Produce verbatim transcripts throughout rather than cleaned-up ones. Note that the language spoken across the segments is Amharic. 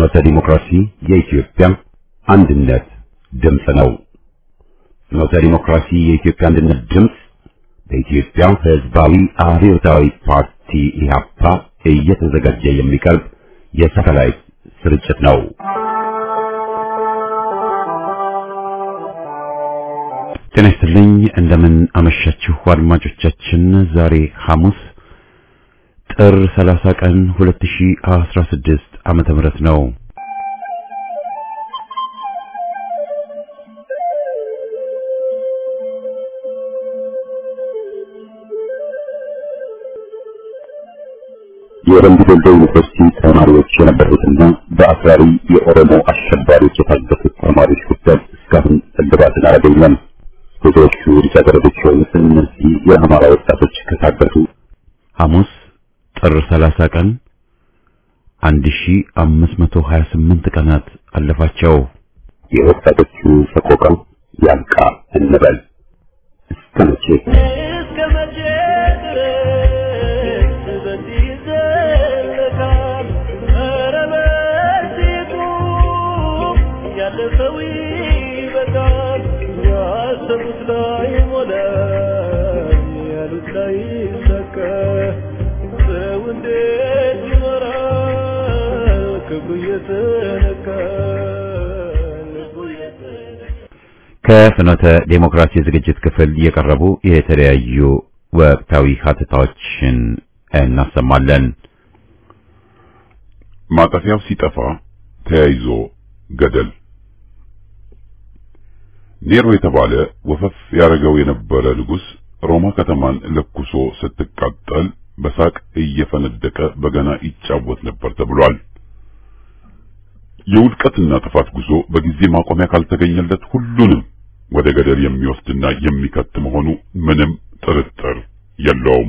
ፍኖተ ዲሞክራሲ የኢትዮጵያ አንድነት ድምፅ ነው። ፍኖተ ዲሞክራሲ የኢትዮጵያ አንድነት ድምፅ በኢትዮጵያ ሕዝባዊ አብዮታዊ ፓርቲ ኢህአፓ እየተዘጋጀ የሚቀርብ የሳተላይት ስርጭት ነው። ጤና ይስጥልኝ፣ እንደምን አመሻችሁ አድማጮቻችን። ዛሬ ሐሙስ ጥር ሰላሳ ቀን ሁለት ሺህ አስራ ስድስት ዓመተ ምህረት ነው። የወንድ ደልዶ ዩኒቨርሲቲ ተማሪዎች የነበሩትና በአክራሪ የኦሮሞ አሸባሪዎች የታገቱት ተማሪዎች ጉዳይ እስካሁን እልባትን አላገኘም። ብዙዎቹ ልጃገረዶች የሆኑት እነዚህ የአማራ ወጣቶች ከታገቱ ሐሙስ ጥር ሰላሳ ቀን አንድ ሺህ አምስት መቶ ሀያ ስምንት ቀናት አለፋቸው። የወጣቶቹ ሰቆቃ ያልቃ እንበል። እስከ መቼ እስከ መቼ ድረስ በዚህ ይዘለቃል? ኧረ በዚሁ ያለፈው ይበቃል። ያሰቡት ላይ ሞላ ያሉት ላይ ሰከ ሰው እንዴት ይኖራል? ክብሩ የተነካ ልቡ የተነካ። ከፍኖተ ዴሞክራሲ ዝግጅት ክፍል የቀረቡ የተለያዩ ወቅታዊ ሀተታዎችን እናሰማለን። ማጠፊያው ሲጠፋ ተያይዞ ገደል። ኔሮ የተባለ ወፈፍ ያረገው የነበረ ንጉስ ሮማ ከተማን ለኩሶ ስትቃጠል በሳቅ እየፈነደቀ በገና ይጫወት ነበር ተብሏል። የውድቀትና ጥፋት ጉዞ በጊዜ ማቆሚያ ካልተገኘለት ሁሉንም ወደ ገደል የሚወስድና የሚከት መሆኑ ምንም ጥርጥር የለውም።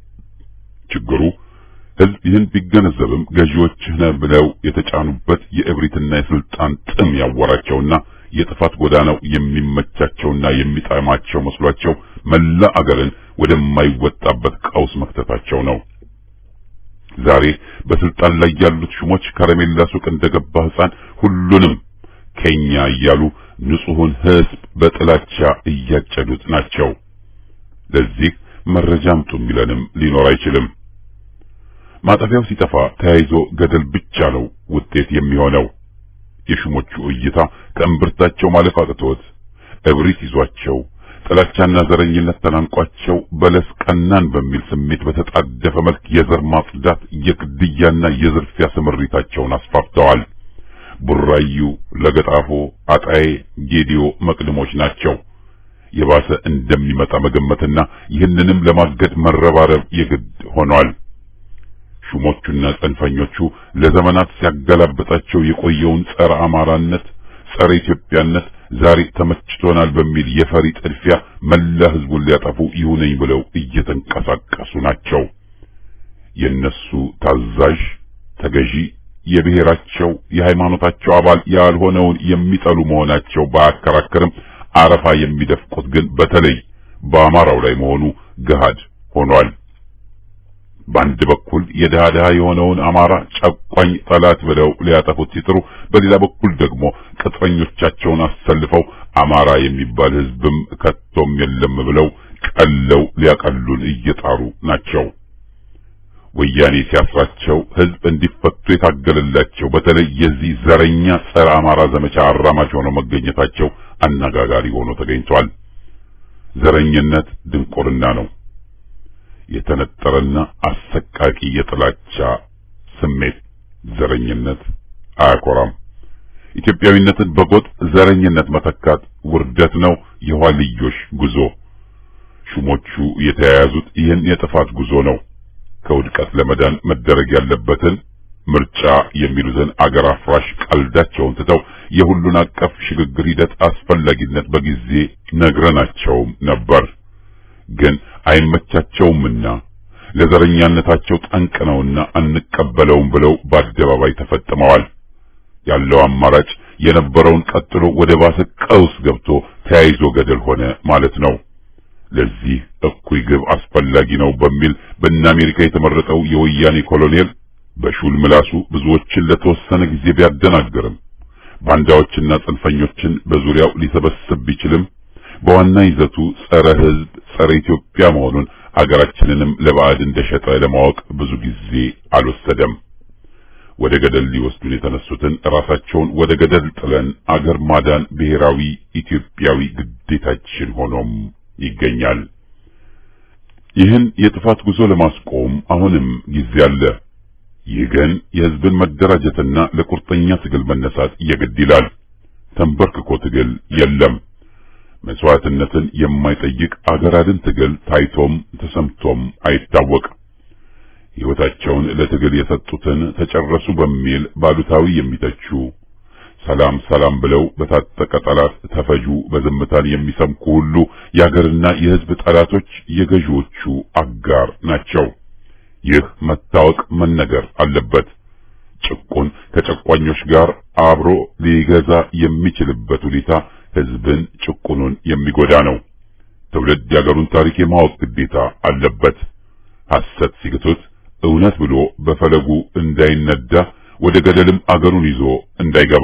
ችግሩ ህዝብ ይህን ቢገነዘብም ገዢዎች ነን ብለው የተጫኑበት የእብሪትና የስልጣን ጥም ያወራቸውና የጥፋት ጎዳናው የሚመቻቸውና የሚጣማቸው መስሏቸው መላ አገርን ወደማይወጣበት ቀውስ መክተታቸው ነው። ዛሬ በስልጣን ላይ ያሉት ሹሞች ከረሜላ ሱቅ እንደገባ ህፃን ሁሉንም ከኛ እያሉ ንጹሑን ህዝብ በጥላቻ እያጨዱት ናቸው። ለዚህ መረጃም ጡሚለንም ሊኖር አይችልም። ማጠፊያው ሲጠፋ ተያይዞ ገደል ብቻ ነው ውጤት የሚሆነው። የሹሞቹ እይታ ከእምብርታቸው ማለፍ አቅቶት እብሪት ይዟቸው ጥላቻና ዘረኝነት ተናንቋቸው በለስ ቀናን በሚል ስሜት በተጣደፈ መልክ የዘር ማጽዳት የግድያና የዝርፊያ ስምሪታቸውን አስፋፍተዋል። ቡራዩ፣ ለገጣፎ፣ አጣዬ፣ ጌዲዮ መቅድሞች ናቸው። የባሰ እንደሚመጣ መገመትና ይህንንም ለማገድ መረባረብ የግድ ሆኗል። ሹሞቹና ጽንፈኞቹ ለዘመናት ሲያገላብጣቸው የቆየውን ጸረ አማራነት፣ ጸረ ኢትዮጵያነት ዛሬ ተመችቶናል በሚል የፈሪ ጥድፊያ መላ ህዝቡን ሊያጠፉ ይሁነኝ ብለው እየተንቀሳቀሱ ናቸው። የነሱ ታዛዥ ተገዢ የብሔራቸው የሃይማኖታቸው አባል ያልሆነውን የሚጠሉ መሆናቸው ባያከራከርም አረፋ የሚደፍቁት ግን በተለይ በአማራው ላይ መሆኑ ገሃድ ሆኗል። በአንድ በኩል የድሃ ድሃ የሆነውን አማራ ጨቋኝ ጠላት ብለው ሊያጠፉት ሲጥሩ፣ በሌላ በኩል ደግሞ ቅጥረኞቻቸውን አሰልፈው አማራ የሚባል ህዝብም ከቶም የለም ብለው ቀለው ሊያቀሉን እየጣሩ ናቸው። ወያኔ ሲያስራቸው ህዝብ እንዲፈቱ የታገለላቸው በተለይ የዚህ ዘረኛ ጸረ አማራ ዘመቻ አራማጅ ሆነው መገኘታቸው አነጋጋሪ ሆኖ ተገኝቷል። ዘረኝነት ድንቁርና ነው። የተነጠረና አሰቃቂ የጥላቻ ስሜት ዘረኝነት አያኮራም። ኢትዮጵያዊነትን በጎጥ ዘረኝነት መተካት ውርደት ነው፣ የኋልዮሽ ጉዞ። ሹሞቹ የተያያዙት ይህን የጥፋት ጉዞ ነው። ከውድቀት ለመዳን መደረግ ያለበትን ምርጫ የሚሉትን አገር አፍራሽ ቀልዳቸውን ትተው የሁሉን አቀፍ ሽግግር ሂደት አስፈላጊነት በጊዜ ነግረናቸውም ነበር። ግን አይመቻቸውምና ለዘረኛነታቸው ጠንቅ ነውና አንቀበለውም ብለው በአደባባይ ተፈጥመዋል። ያለው አማራጭ የነበረውን ቀጥሎ ወደ ባሰ ቀውስ ገብቶ ተያይዞ ገደል ሆነ ማለት ነው። ለዚህ እኩይ ግብ አስፈላጊ ነው በሚል በእነ አሜሪካ የተመረጠው የወያኔ ኮሎኔል በሹል ምላሱ ብዙዎችን ለተወሰነ ጊዜ ቢያደናግርም ባንዳዎችና ጽንፈኞችን በዙሪያው ሊሰበስብ ቢችልም በዋና ይዘቱ ጸረ ሕዝብ ጸረ ኢትዮጵያ መሆኑን አገራችንንም ለባዕድ እንደሸጠ ለማወቅ ብዙ ጊዜ አልወሰደም። ወደ ገደል ሊወስዱን የተነሱትን ራሳቸውን ወደ ገደል ጥለን አገር ማዳን ብሔራዊ ኢትዮጵያዊ ግዴታችን ሆኖም ይገኛል። ይህን የጥፋት ጉዞ ለማስቆም አሁንም ጊዜ አለ። ይህ ግን የሕዝብን መደራጀትና ለቁርጠኛ ትግል መነሳት የግድ ይላል። ተንበርክኮ ትግል የለም። መስዋዕትነትን የማይጠይቅ አገር አድን ትግል ታይቶም ተሰምቶም አይታወቅ። ሕይወታቸውን ለትግል የሰጡትን ተጨረሱ በሚል ባሉታዊ የሚተቹ ሰላም ሰላም ብለው በታጠቀ ጠላት ተፈጁ በዝምታን የሚሰምኩ ሁሉ የአገርና የሕዝብ ጠላቶች የገዢዎቹ አጋር ናቸው። ይህ መታወቅ መነገር አለበት። ጭቁን ከጨቋኞች ጋር አብሮ ሊገዛ የሚችልበት ሁኔታ ሕዝብን ጭቁኑን የሚጎዳ ነው። ትውልድ የአገሩን ታሪክ የማወቅ ግዴታ አለበት። ሐሰት ሲግቱት እውነት ብሎ በፈለጉ እንዳይነዳ ወደ ገደልም አገሩን ይዞ እንዳይገባ።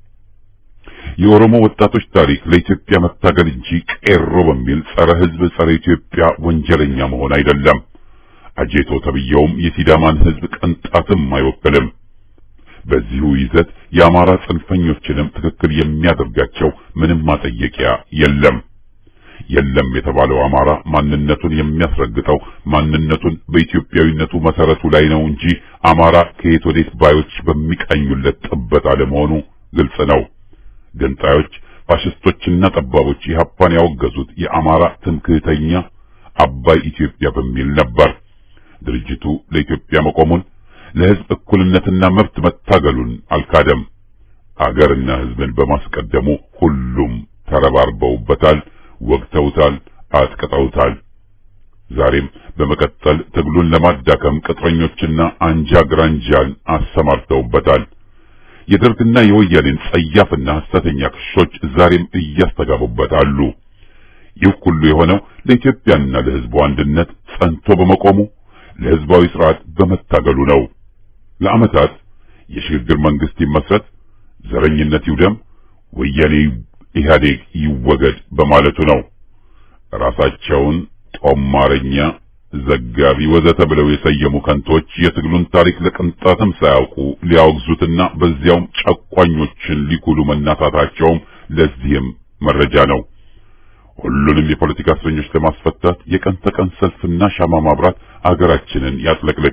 የኦሮሞ ወጣቶች ታሪክ ለኢትዮጵያ መታገል እንጂ ቄሮ በሚል ጸረ ሕዝብ ጸረ ኢትዮጵያ ወንጀለኛ መሆን አይደለም። አጄቶ ተብየውም የሲዳማን ሕዝብ ቅንጣትም አይወክልም። በዚሁ ይዘት የአማራ ጽንፈኞችንም ትክክል የሚያደርጋቸው ምንም ማጠየቂያ የለም። የለም የተባለው አማራ ማንነቱን የሚያስረግጠው ማንነቱን በኢትዮጵያዊነቱ መሰረቱ ላይ ነው እንጂ አማራ ከየት ወዴት ባዮች በሚቃኙለት ጥበት አለመሆኑ ግልጽ ነው። ገንጣዮች፣ ፋሽስቶችና ጠባቦች ኢህአፓን ያወገዙት የአማራ ትምክህተኛ አባይ ኢትዮጵያ በሚል ነበር። ድርጅቱ ለኢትዮጵያ መቆሙን ለሕዝብ እኩልነትና መብት መታገሉን አልካደም። አገርና ሕዝብን በማስቀደሙ ሁሉም ተረባርበውበታል፣ ወግተውታል፣ አጥቅጠውታል። ዛሬም በመቀጠል ትግሉን ለማዳከም ቅጥረኞችና አንጃ ግራንጃን አሰማርተውበታል። የደርግና የወያኔን ጸያፍና ሐሰተኛ ክሶች ዛሬም እያስተጋቡበት አሉ። ይህ ሁሉ የሆነው ለኢትዮጵያና ለሕዝቡ አንድነት ጸንቶ በመቆሙ ለሕዝባዊ ስርዓት በመታገሉ ነው። ለዓመታት የሽግግር መንግስት ይመስረት፣ ዘረኝነት ይውደም፣ ወያኔ ኢህአዴግ ይወገድ በማለቱ ነው። ራሳቸውን ጦማረኛ፣ ዘጋቢ ወዘተ ብለው የሰየሙ ከንቶች የትግሉን ታሪክ ለቅንጣትም ሳያውቁ ሊያወግዙትና በዚያውም ጨቋኞችን ሊኩሉ መናታታቸውም ለዚህም መረጃ ነው። ሁሉንም የፖለቲካ እስረኞች ለማስፈታት የቀን ተቀን ሰልፍና ሻማ ማብራት አገራችንን ያጥለቅልቅ።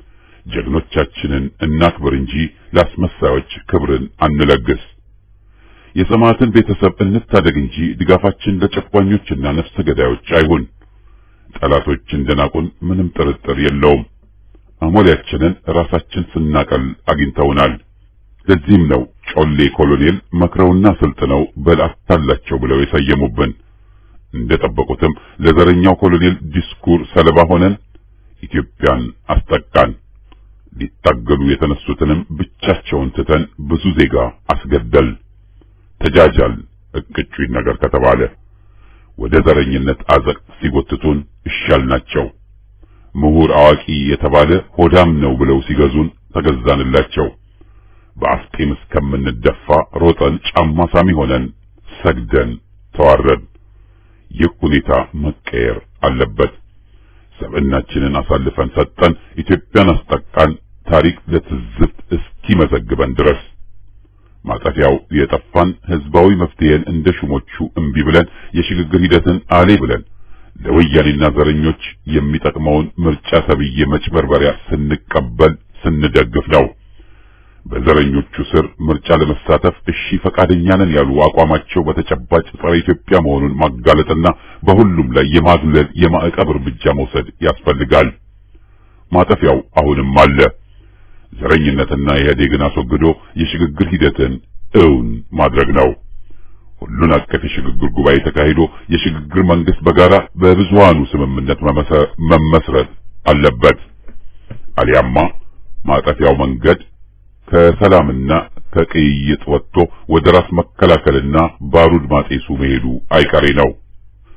ጀግኖቻችንን እናክብር እንጂ ላስመሳዮች ክብርን አንለግስ። የሰማዕትን ቤተሰብ እንታደግ እንጂ ድጋፋችን ለጨቋኞችና ነፍሰ ገዳዮች አይሁን። ጠላቶች እንደናቁን ምንም ጥርጥር የለውም። አሞሌያችንን ራሳችን ስናቀል አግኝተውናል። ለዚህም ነው ጮሌ ኮሎኔል መክረውና ስልጥነው በል አታላቸው ብለው የሰየሙብን። እንደጠበቁትም ለዘረኛው ኮሎኔል ዲስኩር ሰለባ ሆነን ኢትዮጵያን አስጠቃን። ሊታገሉ የተነሱትንም ብቻቸውን ትተን ብዙ ዜጋ አስገደል። ተጃጃል እቅጩኝ ነገር ከተባለ ወደ ዘረኝነት አዘቅት ሲጎትቱን እሻልናቸው። ምሁር አዋቂ የተባለ ሆዳም ነው ብለው ሲገዙን ተገዛንላቸው። በአፍጢም እስከምንደፋ ሮጠን ጫማ ሳሚ ሆነን ሰግደን ተዋረድ። ይህ ሁኔታ መቀየር አለበት። ሰብዕናችንን አሳልፈን ሰጠን፣ ኢትዮጵያን አስጠቃን፣ ታሪክ ለትዝብት እስኪመዘግበን ድረስ። ማጠፊያው የጠፋን ህዝባዊ መፍትሄን እንደ ሹሞቹ እምቢ ብለን የሽግግር ሂደትን አሌ ብለን ለወያኔና ዘረኞች የሚጠቅመውን ምርጫ ተብዬ መጭበርበሪያ ስንቀበል ስንደግፍ ነው። በዘረኞቹ ስር ምርጫ ለመሳተፍ እሺ ፈቃደኛ ነን ያሉ አቋማቸው በተጨባጭ ጸረ ኢትዮጵያ መሆኑን ማጋለጥና በሁሉም ላይ የማግለል የማዕቀብ እርምጃ መውሰድ ያስፈልጋል። ማጠፊያው አሁንም አለ። ዘረኝነትና ኢህአዴግን አስወግዶ የሽግግር ሂደትን እውን ማድረግ ነው። ሁሉን አቀፍ የሽግግር ጉባኤ ተካሂዶ የሽግግር መንግስት በጋራ በብዙሃኑ ስምምነት መመስረት አለበት። አሊያማ ማጠፊያው መንገድ ከሰላምና ከቅይጥ ወጥቶ ወደ ራስ መከላከልና ባሩድ ማጤሱ መሄዱ አይቀሬ ነው።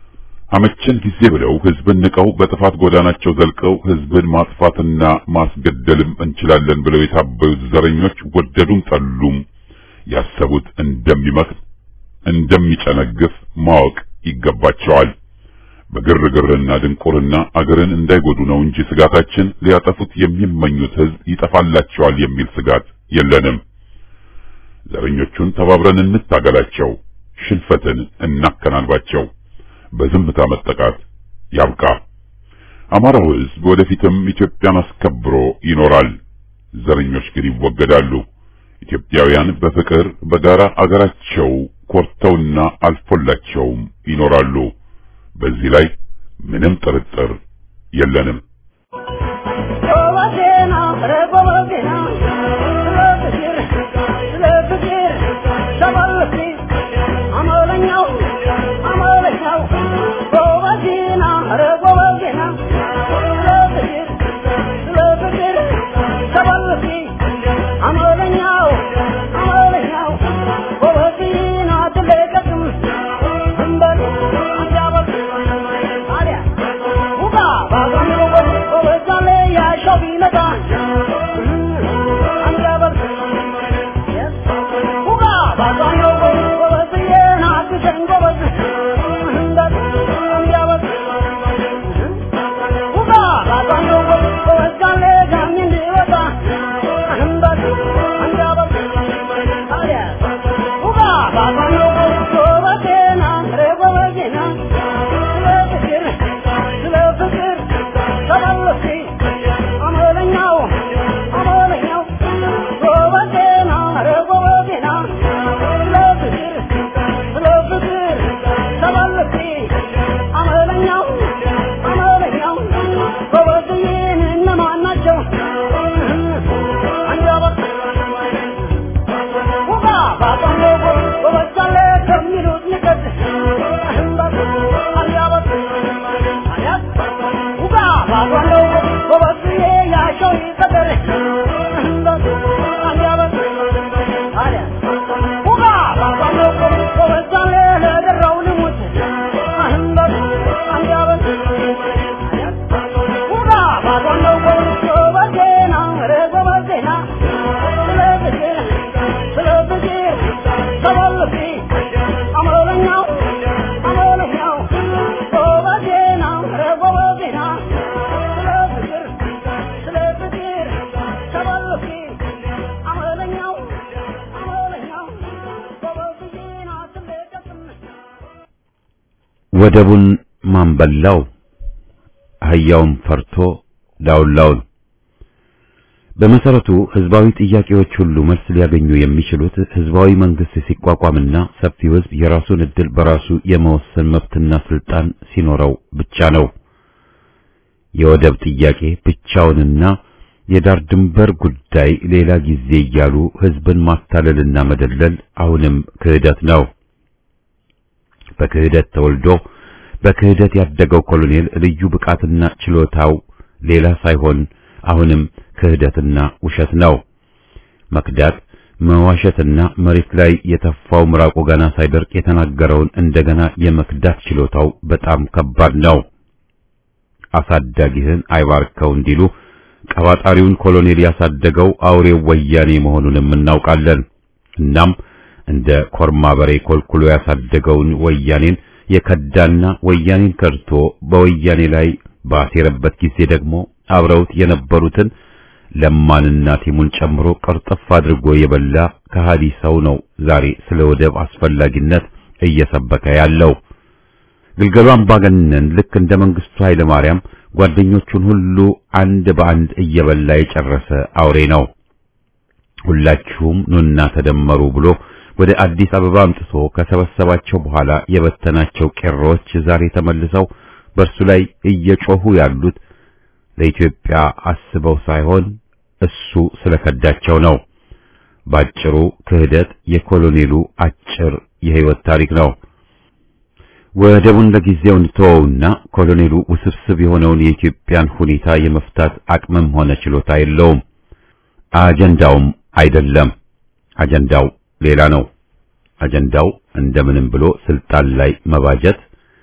አመቸን ጊዜ ብለው ህዝብን ንቀው በጥፋት ጎዳናቸው ዘልቀው ህዝብን ማጥፋትና ማስገደልም እንችላለን ብለው የታበዩት ዘረኞች ወደዱም ጠሉም ያሰቡት እንደሚመክን እንደሚጨነግፍ ማወቅ ይገባቸዋል። በግርግርና ድንቁርና አገርን እንዳይጎዱ ነው እንጂ ስጋታችን ሊያጠፉት የሚመኙት ህዝብ ይጠፋላቸዋል የሚል ስጋት የለንም። ዘረኞቹን ተባብረን እንታገላቸው፣ ሽንፈትን እናከናንባቸው። በዝምታ መጠቃት ያብቃ። አማራው ህዝብ ወደፊትም ኢትዮጵያን አስከብሮ ይኖራል። ዘረኞች ግን ይወገዳሉ። ኢትዮጵያውያን በፍቅር በጋራ አገራቸው ኮርተውና አልፎላቸውም ይኖራሉ። በዚህ ላይ ምንም ጥርጥር የለንም። ወደቡን ማንበላው አህያውም ፈርቶ ዳውላውን። በመሰረቱ ህዝባዊ ጥያቄዎች ሁሉ መልስ ሊያገኙ የሚችሉት ህዝባዊ መንግስት ሲቋቋምና ሰፊው ህዝብ የራሱን እድል በራሱ የመወሰን መብትና ስልጣን ሲኖረው ብቻ ነው። የወደብ ጥያቄ ብቻውንና የዳር ድንበር ጉዳይ ሌላ ጊዜ እያሉ ህዝብን ማታለልና መደለል አሁንም ክህደት ነው። በክህደት ተወልዶ በክህደት ያደገው ኮሎኔል ልዩ ብቃትና ችሎታው ሌላ ሳይሆን አሁንም ክህደትና ውሸት ነው። መክዳት፣ መዋሸትና መሬት ላይ የተፋው ምራቁ ገና ሳይደርቅ የተናገረውን እንደገና የመክዳት ችሎታው በጣም ከባድ ነው። አሳዳጊህን አይባርከው እንዲሉ ቀባጣሪውን ኮሎኔል ያሳደገው አውሬው ወያኔ መሆኑንም እናውቃለን። እናም እንደ ኮርማ በሬ ኮልኩሎ ያሳደገውን ወያኔን የከዳና ወያኔን ከርቶ በወያኔ ላይ ባሴረበት ጊዜ ደግሞ አብረውት የነበሩትን ለማንና ቲሙን ጨምሮ ቅርጥፍ አድርጎ የበላ ከሃዲ ሰው ነው ዛሬ ስለ ወደብ አስፈላጊነት እየሰበከ ያለው። ግልገሉ አምባገነን ልክ እንደ መንግስቱ ኃይለ ማርያም ጓደኞቹን ሁሉ አንድ በአንድ እየበላ የጨረሰ አውሬ ነው። ሁላችሁም ኑና ተደመሩ ብሎ ወደ አዲስ አበባ አምጥቶ ከሰበሰባቸው በኋላ የበተናቸው ቄሮች ዛሬ ተመልሰው በርሱ ላይ እየጮሁ ያሉት ለኢትዮጵያ አስበው ሳይሆን እሱ ስለከዳቸው ነው። ባጭሩ ክህደት የኮሎኔሉ አጭር የህይወት ታሪክ ነው። ወደቡን ለጊዜው እንተወውና ኮሎኔሉ ውስብስብ የሆነውን የኢትዮጵያን ሁኔታ የመፍታት አቅምም ሆነ ችሎታ የለውም። አጀንዳውም አይደለም። አጀንዳው ሌላ ነው። አጀንዳው እንደምንም ብሎ ስልጣን ላይ መባጀት፣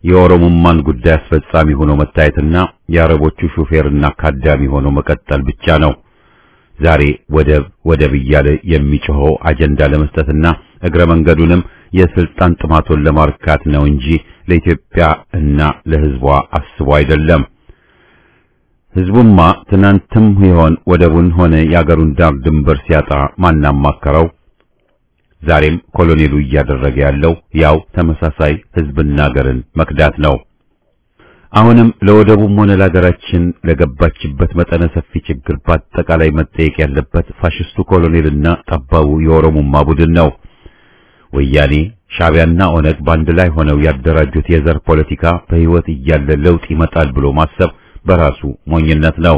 የኦሮሞማን ጉዳይ አስፈጻሚ ሆኖ መታየትና የአረቦቹ ሹፌርና ካዳሚ ሆኖ መቀጠል ብቻ ነው። ዛሬ ወደብ ወደብ እያለ የሚጮኸው አጀንዳ ለመስጠትና እግረ መንገዱንም የስልጣን ጥማቱን ለማርካት ነው እንጂ ለኢትዮጵያ እና ለሕዝቧ አስቦ አይደለም። ሕዝቡማ ትናንትም ይሆን ወደቡን ሆነ የአገሩን ዳር ድንበር ሲያጣ ማናማከረው? ዛሬም ኮሎኔሉ እያደረገ ያለው ያው ተመሳሳይ ሕዝብና አገርን መክዳት ነው። አሁንም ለወደቡም ሆነ ለሀገራችን ለገባችበት መጠነ ሰፊ ችግር በአጠቃላይ መጠየቅ ያለበት ፋሽስቱ ኮሎኔልና ጠባቡ የኦሮሞማ ቡድን ነው። ወያኔ፣ ሻዕቢያና ኦነግ ባንድ ላይ ሆነው ያደራጁት የዘር ፖለቲካ በሕይወት እያለ ለውጥ ይመጣል ብሎ ማሰብ በራሱ ሞኝነት ነው።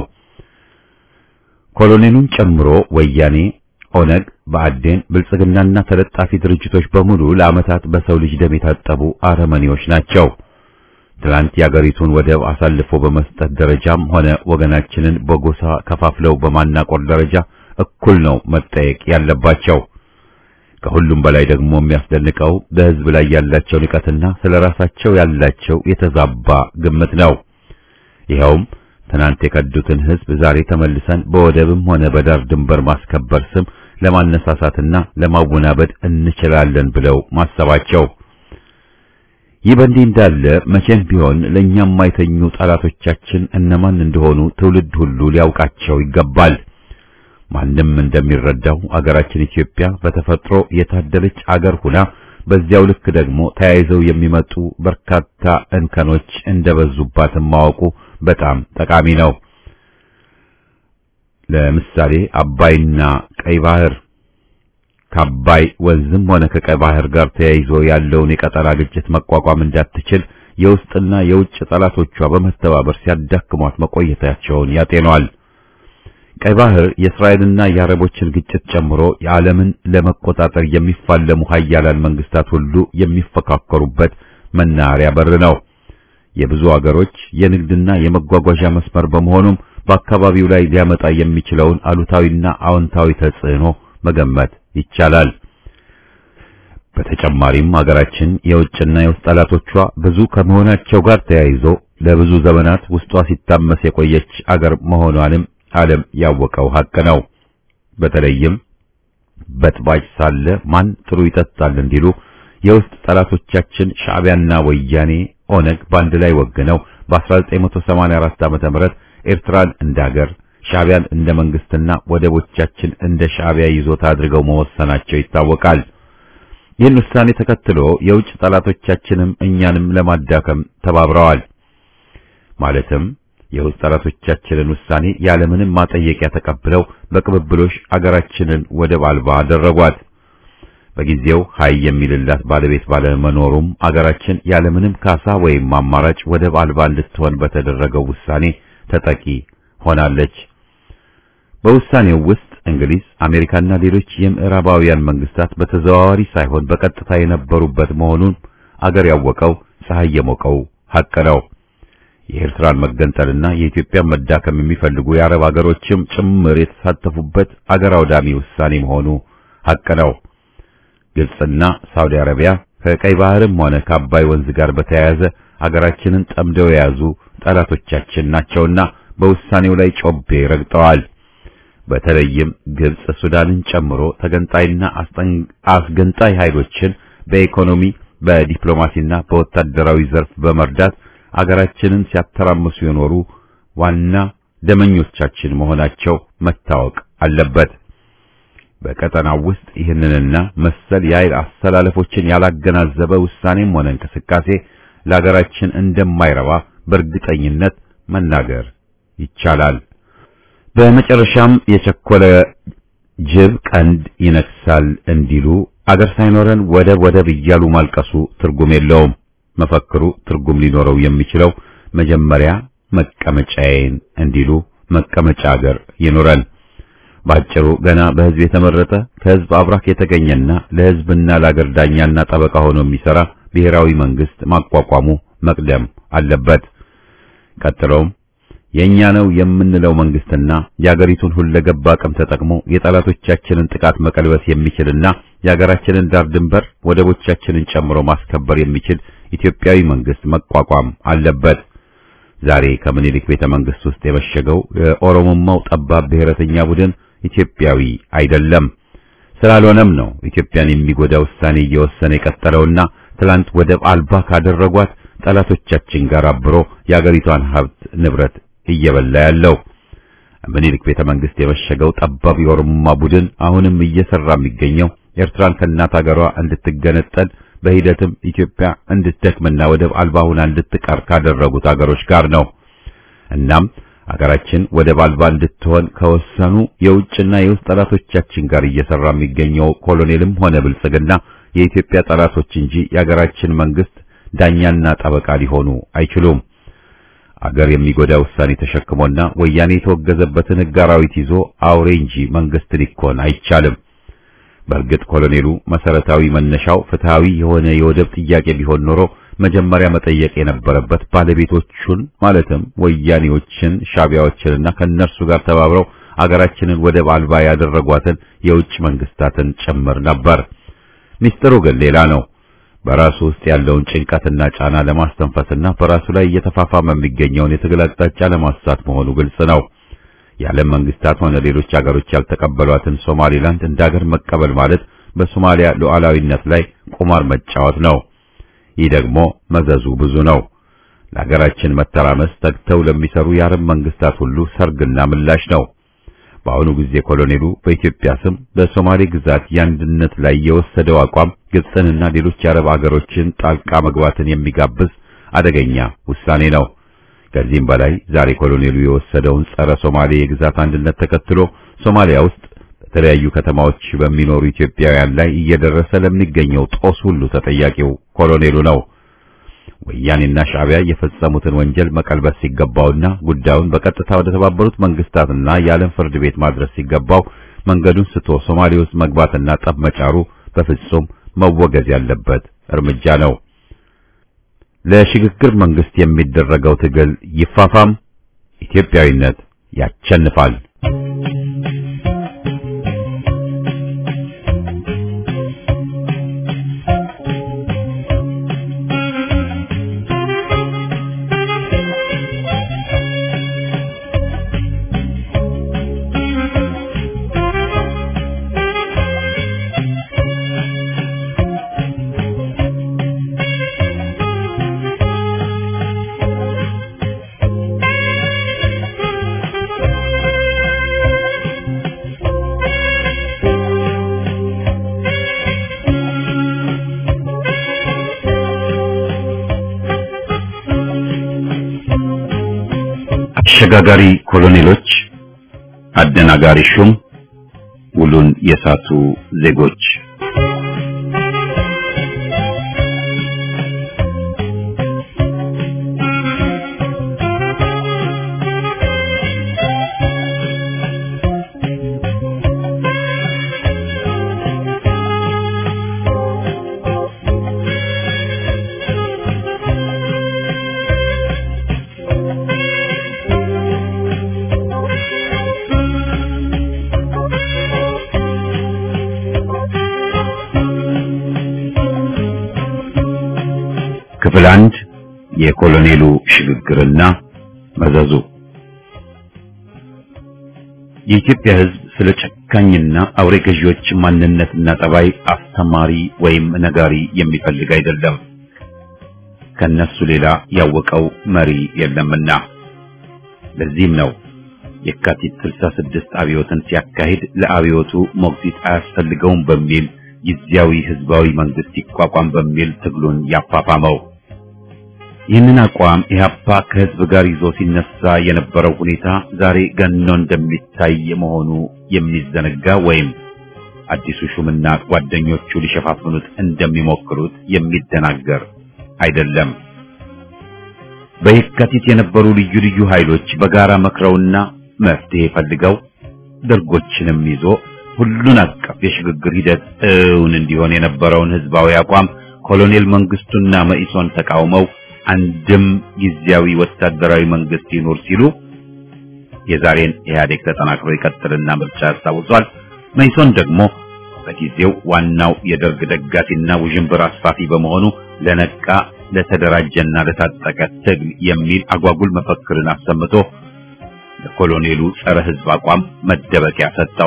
ኮሎኔሉን ጨምሮ ወያኔ፣ ኦነግ፣ ብአዴን፣ ብልጽግናና ተለጣፊ ድርጅቶች በሙሉ ለዓመታት በሰው ልጅ ደም የታጠቡ አረመኔዎች ናቸው። ትላንት የአገሪቱን ወደብ አሳልፎ በመስጠት ደረጃም ሆነ ወገናችንን በጎሳ ከፋፍለው በማናቆር ደረጃ እኩል ነው መጠየቅ ያለባቸው። ከሁሉም በላይ ደግሞ የሚያስደንቀው በሕዝብ ላይ ያላቸው ንቀትና ስለራሳቸው ያላቸው የተዛባ ግምት ነው። ይኸውም ትናንት የከዱትን ሕዝብ ዛሬ ተመልሰን በወደብም ሆነ በዳር ድንበር ማስከበር ስም ለማነሳሳትና ለማወናበድ እንችላለን ብለው ማሰባቸው። ይህ በእንዲህ እንዳለ መቼም ቢሆን ለእኛም የማይተኙ ጠላቶቻችን እነማን እንደሆኑ ትውልድ ሁሉ ሊያውቃቸው ይገባል። ማንም እንደሚረዳው አገራችን ኢትዮጵያ በተፈጥሮ የታደለች አገር ሁና በዚያው ልክ ደግሞ ተያይዘው የሚመጡ በርካታ እንከኖች እንደበዙባት ማወቁ በጣም ጠቃሚ ነው። ለምሳሌ አባይና ቀይ ባህር። ከአባይ ወንዝም ሆነ ከቀይ ባህር ጋር ተያይዞ ያለውን የቀጠና ግጭት መቋቋም እንዳትችል የውስጥና የውጭ ጠላቶቿ በመተባበር ሲያዳክሟት መቆየታቸውን ያጤኗል። ቀይ ባህር የእስራኤልና የአረቦችን ግጭት ጨምሮ የዓለምን ለመቆጣጠር የሚፋለሙ ኃያላን መንግስታት ሁሉ የሚፈካከሩበት መናኸሪያ በር ነው። የብዙ አገሮች የንግድና የመጓጓዣ መስመር በመሆኑም በአካባቢው ላይ ሊያመጣ የሚችለውን አሉታዊና አዎንታዊ ተጽዕኖ መገመት ይቻላል። በተጨማሪም አገራችን የውጭና የውስጥ ጠላቶቿ ብዙ ከመሆናቸው ጋር ተያይዞ ለብዙ ዘመናት ውስጧ ሲታመስ የቆየች አገር መሆኗንም ዓለም ያወቀው ሀቅ ነው። በተለይም በጥባጭ ሳለ ማን ጥሩ ይጠጣል እንዲሉ የውስጥ ጠላቶቻችን ሻዕቢያና ወያኔ፣ ኦነግ ባንድ ላይ ወግነው በ1984 ዓመተ ምህረት ኤርትራን እንደ ሀገር ሻዕቢያን እንደ መንግስትና ወደቦቻችን እንደ ሻዕቢያ ይዞታ አድርገው መወሰናቸው ይታወቃል። ይህን ውሳኔ ተከትሎ የውጭ ጠላቶቻችንም እኛንም ለማዳከም ተባብረዋል። ማለትም የውስጥ ጠላቶቻችንን ውሳኔ ያለምንም ማጠየቂያ ተቀብለው በቅብብሎሽ አገራችንን ወደብ አልባ አደረጓት። በጊዜው ሀይ የሚልላት ባለቤት ባለመኖሩም አገራችን ያለምንም ካሳ ወይም አማራጭ ወደብ አልባ እንድትሆን በተደረገው ውሳኔ ተጠቂ ሆናለች። በውሳኔው ውስጥ እንግሊዝ፣ አሜሪካና ሌሎች የምዕራባውያን መንግስታት በተዘዋዋሪ ሳይሆን በቀጥታ የነበሩበት መሆኑን አገር ያወቀው ፀሐይ የሞቀው ሀቅ ነው። የኤርትራን መገንጠልና የኢትዮጵያን መዳከም የሚፈልጉ የአረብ አገሮችም ጭምር የተሳተፉበት አገር አውዳሚ ውሳኔ መሆኑ ሀቅ ነው። ግብጽና ሳውዲ አረቢያ ከቀይ ባህርም ሆነ ከአባይ ወንዝ ጋር በተያያዘ አገራችንን ጠምደው የያዙ ጠላቶቻችን ናቸውና በውሳኔው ላይ ጮቤ ረግጠዋል። በተለይም ግብጽ ሱዳንን ጨምሮ ተገንጣይና አስገንጣይ ኃይሎችን በኢኮኖሚ በዲፕሎማሲና በወታደራዊ ዘርፍ በመርዳት አገራችንን ሲያተራምሱ የኖሩ ዋና ደመኞቻችን መሆናቸው መታወቅ አለበት። በቀጠናው ውስጥ ይህንንና መሰል የኃይል አስተላለፎችን ያላገናዘበ ውሳኔም ሆነ እንቅስቃሴ ለሀገራችን እንደማይረባ በእርግጠኝነት መናገር ይቻላል። በመጨረሻም የቸኮለ ጅብ ቀንድ ይነክሳል እንዲሉ አገር ሳይኖረን ወደብ ወደብ እያሉ ማልቀሱ ትርጉም የለውም። መፈክሩ ትርጉም ሊኖረው የሚችለው መጀመሪያ መቀመጫዬን እንዲሉ መቀመጫ አገር ይኖረን። ባጭሩ ገና በህዝብ የተመረጠ ከህዝብ አብራክ የተገኘና ለህዝብና ለአገር ዳኛና ጠበቃ ሆኖ የሚሰራ ብሔራዊ መንግስት ማቋቋሙ መቅደም አለበት። ቀጥሎም የኛ ነው የምንለው መንግስትና የአገሪቱን ሁለገብ አቅም ተጠቅሞ የጠላቶቻችንን ጥቃት መቀልበስ የሚችልና የአገራችንን ዳር ድንበር ወደቦቻችንን ጨምሮ ማስከበር የሚችል ኢትዮጵያዊ መንግስት መቋቋም አለበት። ዛሬ ከምኒልክ ቤተ መንግስት ውስጥ የመሸገው የኦሮሞማው ጠባብ ብሔረተኛ ቡድን ኢትዮጵያዊ አይደለም። ስላልሆነም ነው ኢትዮጵያን የሚጎዳ ውሳኔ እየወሰነ የቀጠለውና ትላንት ወደብ አልባ ካደረጓት ጠላቶቻችን ጋር አብሮ የአገሪቷን ሀብት ንብረት እየበላ ያለው። ምኒልክ ቤተ መንግስት የመሸገው ጠባብ የኦሮሞማ ቡድን አሁንም እየሰራ የሚገኘው ኤርትራን ከእናት ሀገሯ እንድትገነጠል በሂደትም ኢትዮጵያ እንድትደክምና ወደብ አልባ ሆና እንድትቀር ካደረጉት አገሮች ጋር ነው። እናም አገራችን ወደብ አልባ እንድትሆን ከወሰኑ የውጭና የውስጥ ጠላቶቻችን ጋር እየሰራ የሚገኘው ኮሎኔልም ሆነ ብልጽግና የኢትዮጵያ ጠላቶች እንጂ የአገራችን መንግስት ዳኛና ጠበቃ ሊሆኑ አይችሉም። አገር የሚጎዳ ውሳኔ ተሸክሞና ወያኔ የተወገዘበትን ሕግ አራዊት ይዞ አውሬ እንጂ መንግስት ሊኮን አይቻልም። በእርግጥ ኮሎኔሉ መሰረታዊ መነሻው ፍትሃዊ የሆነ የወደብ ጥያቄ ቢሆን ኖሮ መጀመሪያ መጠየቅ የነበረበት ባለቤቶቹን ማለትም ወያኔዎችን፣ ሻቢያዎችንና ከነርሱ ጋር ተባብረው አገራችንን ወደብ አልባ ያደረጓትን የውጭ መንግስታትን ጭምር ነበር። ሚስጥሩ ግን ሌላ ነው። በራሱ ውስጥ ያለውን ጭንቀትና ጫና ለማስተንፈስና በራሱ ላይ እየተፋፋመ የሚገኘውን የትግል አቅጣጫ ለማሳት መሆኑ ግልጽ ነው። የዓለም መንግስታት ሆነ ሌሎች ሀገሮች ያልተቀበሏትን ሶማሊላንድ እንደ ሀገር መቀበል ማለት በሶማሊያ ሉዓላዊነት ላይ ቁማር መጫወት ነው። ይህ ደግሞ መዘዙ ብዙ ነው። ለሀገራችን መተራመስ ተግተው ለሚሰሩ የአረብ መንግስታት ሁሉ ሰርግና ምላሽ ነው። በአሁኑ ጊዜ ኮሎኔሉ በኢትዮጵያ ስም በሶማሌ ግዛት የአንድነት ላይ የወሰደው አቋም ግብፅንና ሌሎች የአረብ ሀገሮችን ጣልቃ መግባትን የሚጋብዝ አደገኛ ውሳኔ ነው። ከዚህም በላይ ዛሬ ኮሎኔሉ የወሰደውን ጸረ ሶማሌ የግዛት አንድነት ተከትሎ ሶማሊያ ውስጥ በተለያዩ ከተማዎች በሚኖሩ ኢትዮጵያውያን ላይ እየደረሰ ለሚገኘው ጦስ ሁሉ ተጠያቂው ኮሎኔሉ ነው። ወያኔና ሻዕቢያ የፈጸሙትን ወንጀል መቀልበስ ሲገባውና ጉዳዩን በቀጥታ ወደ ተባበሩት መንግስታትና የዓለም ፍርድ ቤት ማድረስ ሲገባው መንገዱን ስቶ ሶማሌ ውስጥ መግባትና ጠብ መጫሩ በፍጹም መወገዝ ያለበት እርምጃ ነው። ለሽግግር መንግስት የሚደረገው ትግል ይፋፋም፣ ኢትዮጵያዊነት ያቸንፋል። አሸጋጋሪ ኮሎኔሎች፣ አደናጋሪ ሹም፣ ውሉን የሳቱ ዜጎች ክፍል አንድ የኮሎኔሉ ሽግግርና መዘዙ። የኢትዮጵያ ሕዝብ ስለ ጨካኝና አውሬ ገዢዎች ማንነትና ጠባይ አስተማሪ ወይም ነጋሪ የሚፈልግ አይደለም። ከነሱ ሌላ ያወቀው መሪ የለምና። ለዚህም ነው የካቲት ስልሳ ስድስት አብዮትን ሲያካሂድ ለአብዮቱ ሞግዚት አያስፈልገውም በሚል ጊዜያዊ ህዝባዊ መንግስት ይቋቋም በሚል ትግሉን ያፋፋመው። ይህንን አቋም ኢህአፓ ከህዝብ ጋር ይዞ ሲነሳ የነበረው ሁኔታ ዛሬ ገኖ እንደሚታይ መሆኑ የሚዘነጋ ወይም አዲሱ ሹምና ጓደኞቹ ሊሸፋፍኑት እንደሚሞክሩት የሚደናገር አይደለም። በየካቲት የነበሩ ልዩ ልዩ ኃይሎች በጋራ መክረውና መፍትሄ ፈልገው ደርጎችንም ይዞ ሁሉን አቀፍ የሽግግር ሂደት እውን እንዲሆን የነበረውን ህዝባዊ አቋም ኮሎኔል መንግስቱና መኢሶን ተቃውመው አንድም ጊዜያዊ ወታደራዊ መንግስት ይኖር ሲሉ የዛሬን ኢህአዴግ ተጠናክሮ ይቀጥልና ምርጫ ያስታውሷል። መኢሶን ደግሞ በጊዜው ዋናው የደርግ ደጋፊና ውዥንብር አስፋፊ በመሆኑ ለነቃ ለተደራጀና ለታጠቀ ትግል የሚል አጓጉል መፈክርን አሰምቶ ለኮሎኔሉ ጸረ ሕዝብ አቋም መደበቂያ ሰጠው።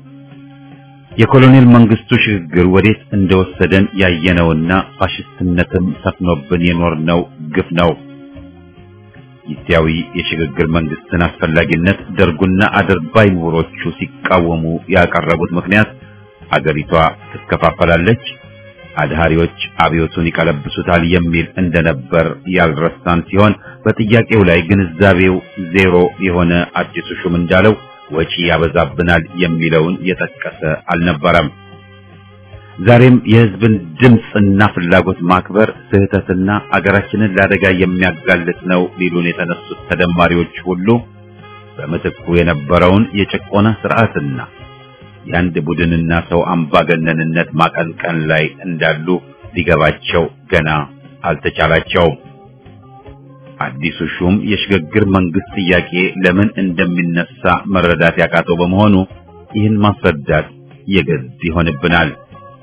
የኮሎኔል መንግስቱ ሽግግር ወዴት እንደወሰደን ያየነውና ፋሽስትነትም ሰፍኖብን የኖርነው ግፍ ነው። ጊዜያዊ የሽግግር መንግስትን አስፈላጊነት ደርጉና አድርባይ ምሁሮቹ ሲቃወሙ ያቀረቡት ምክንያት አገሪቷ ትከፋፈላለች፣ አድሃሪዎች አብዮቱን ይቀለብሱታል የሚል እንደነበር ያልረሳን ሲሆን በጥያቄው ላይ ግንዛቤው ዜሮ የሆነ አዲሱ ሹም እንዳለው ወጪ ያበዛብናል የሚለውን የጠቀሰ አልነበረም። ዛሬም የህዝብን ድምጽና ፍላጎት ማክበር ስህተትና አገራችንን ለአደጋ የሚያጋልጥ ነው ሊሉን የተነሱት ተደማሪዎች ሁሉ በምትኩ የነበረውን የጭቆና ስርዓትና የአንድ ቡድንና ሰው አምባገነንነት ማቀንቀን ላይ እንዳሉ ሊገባቸው ገና አልተቻላቸውም። አዲሱ ሹም የሽግግር መንግስት ጥያቄ ለምን እንደሚነሳ መረዳት ያቃተው በመሆኑ ይህን ማስረዳት የግድ ይሆንብናል።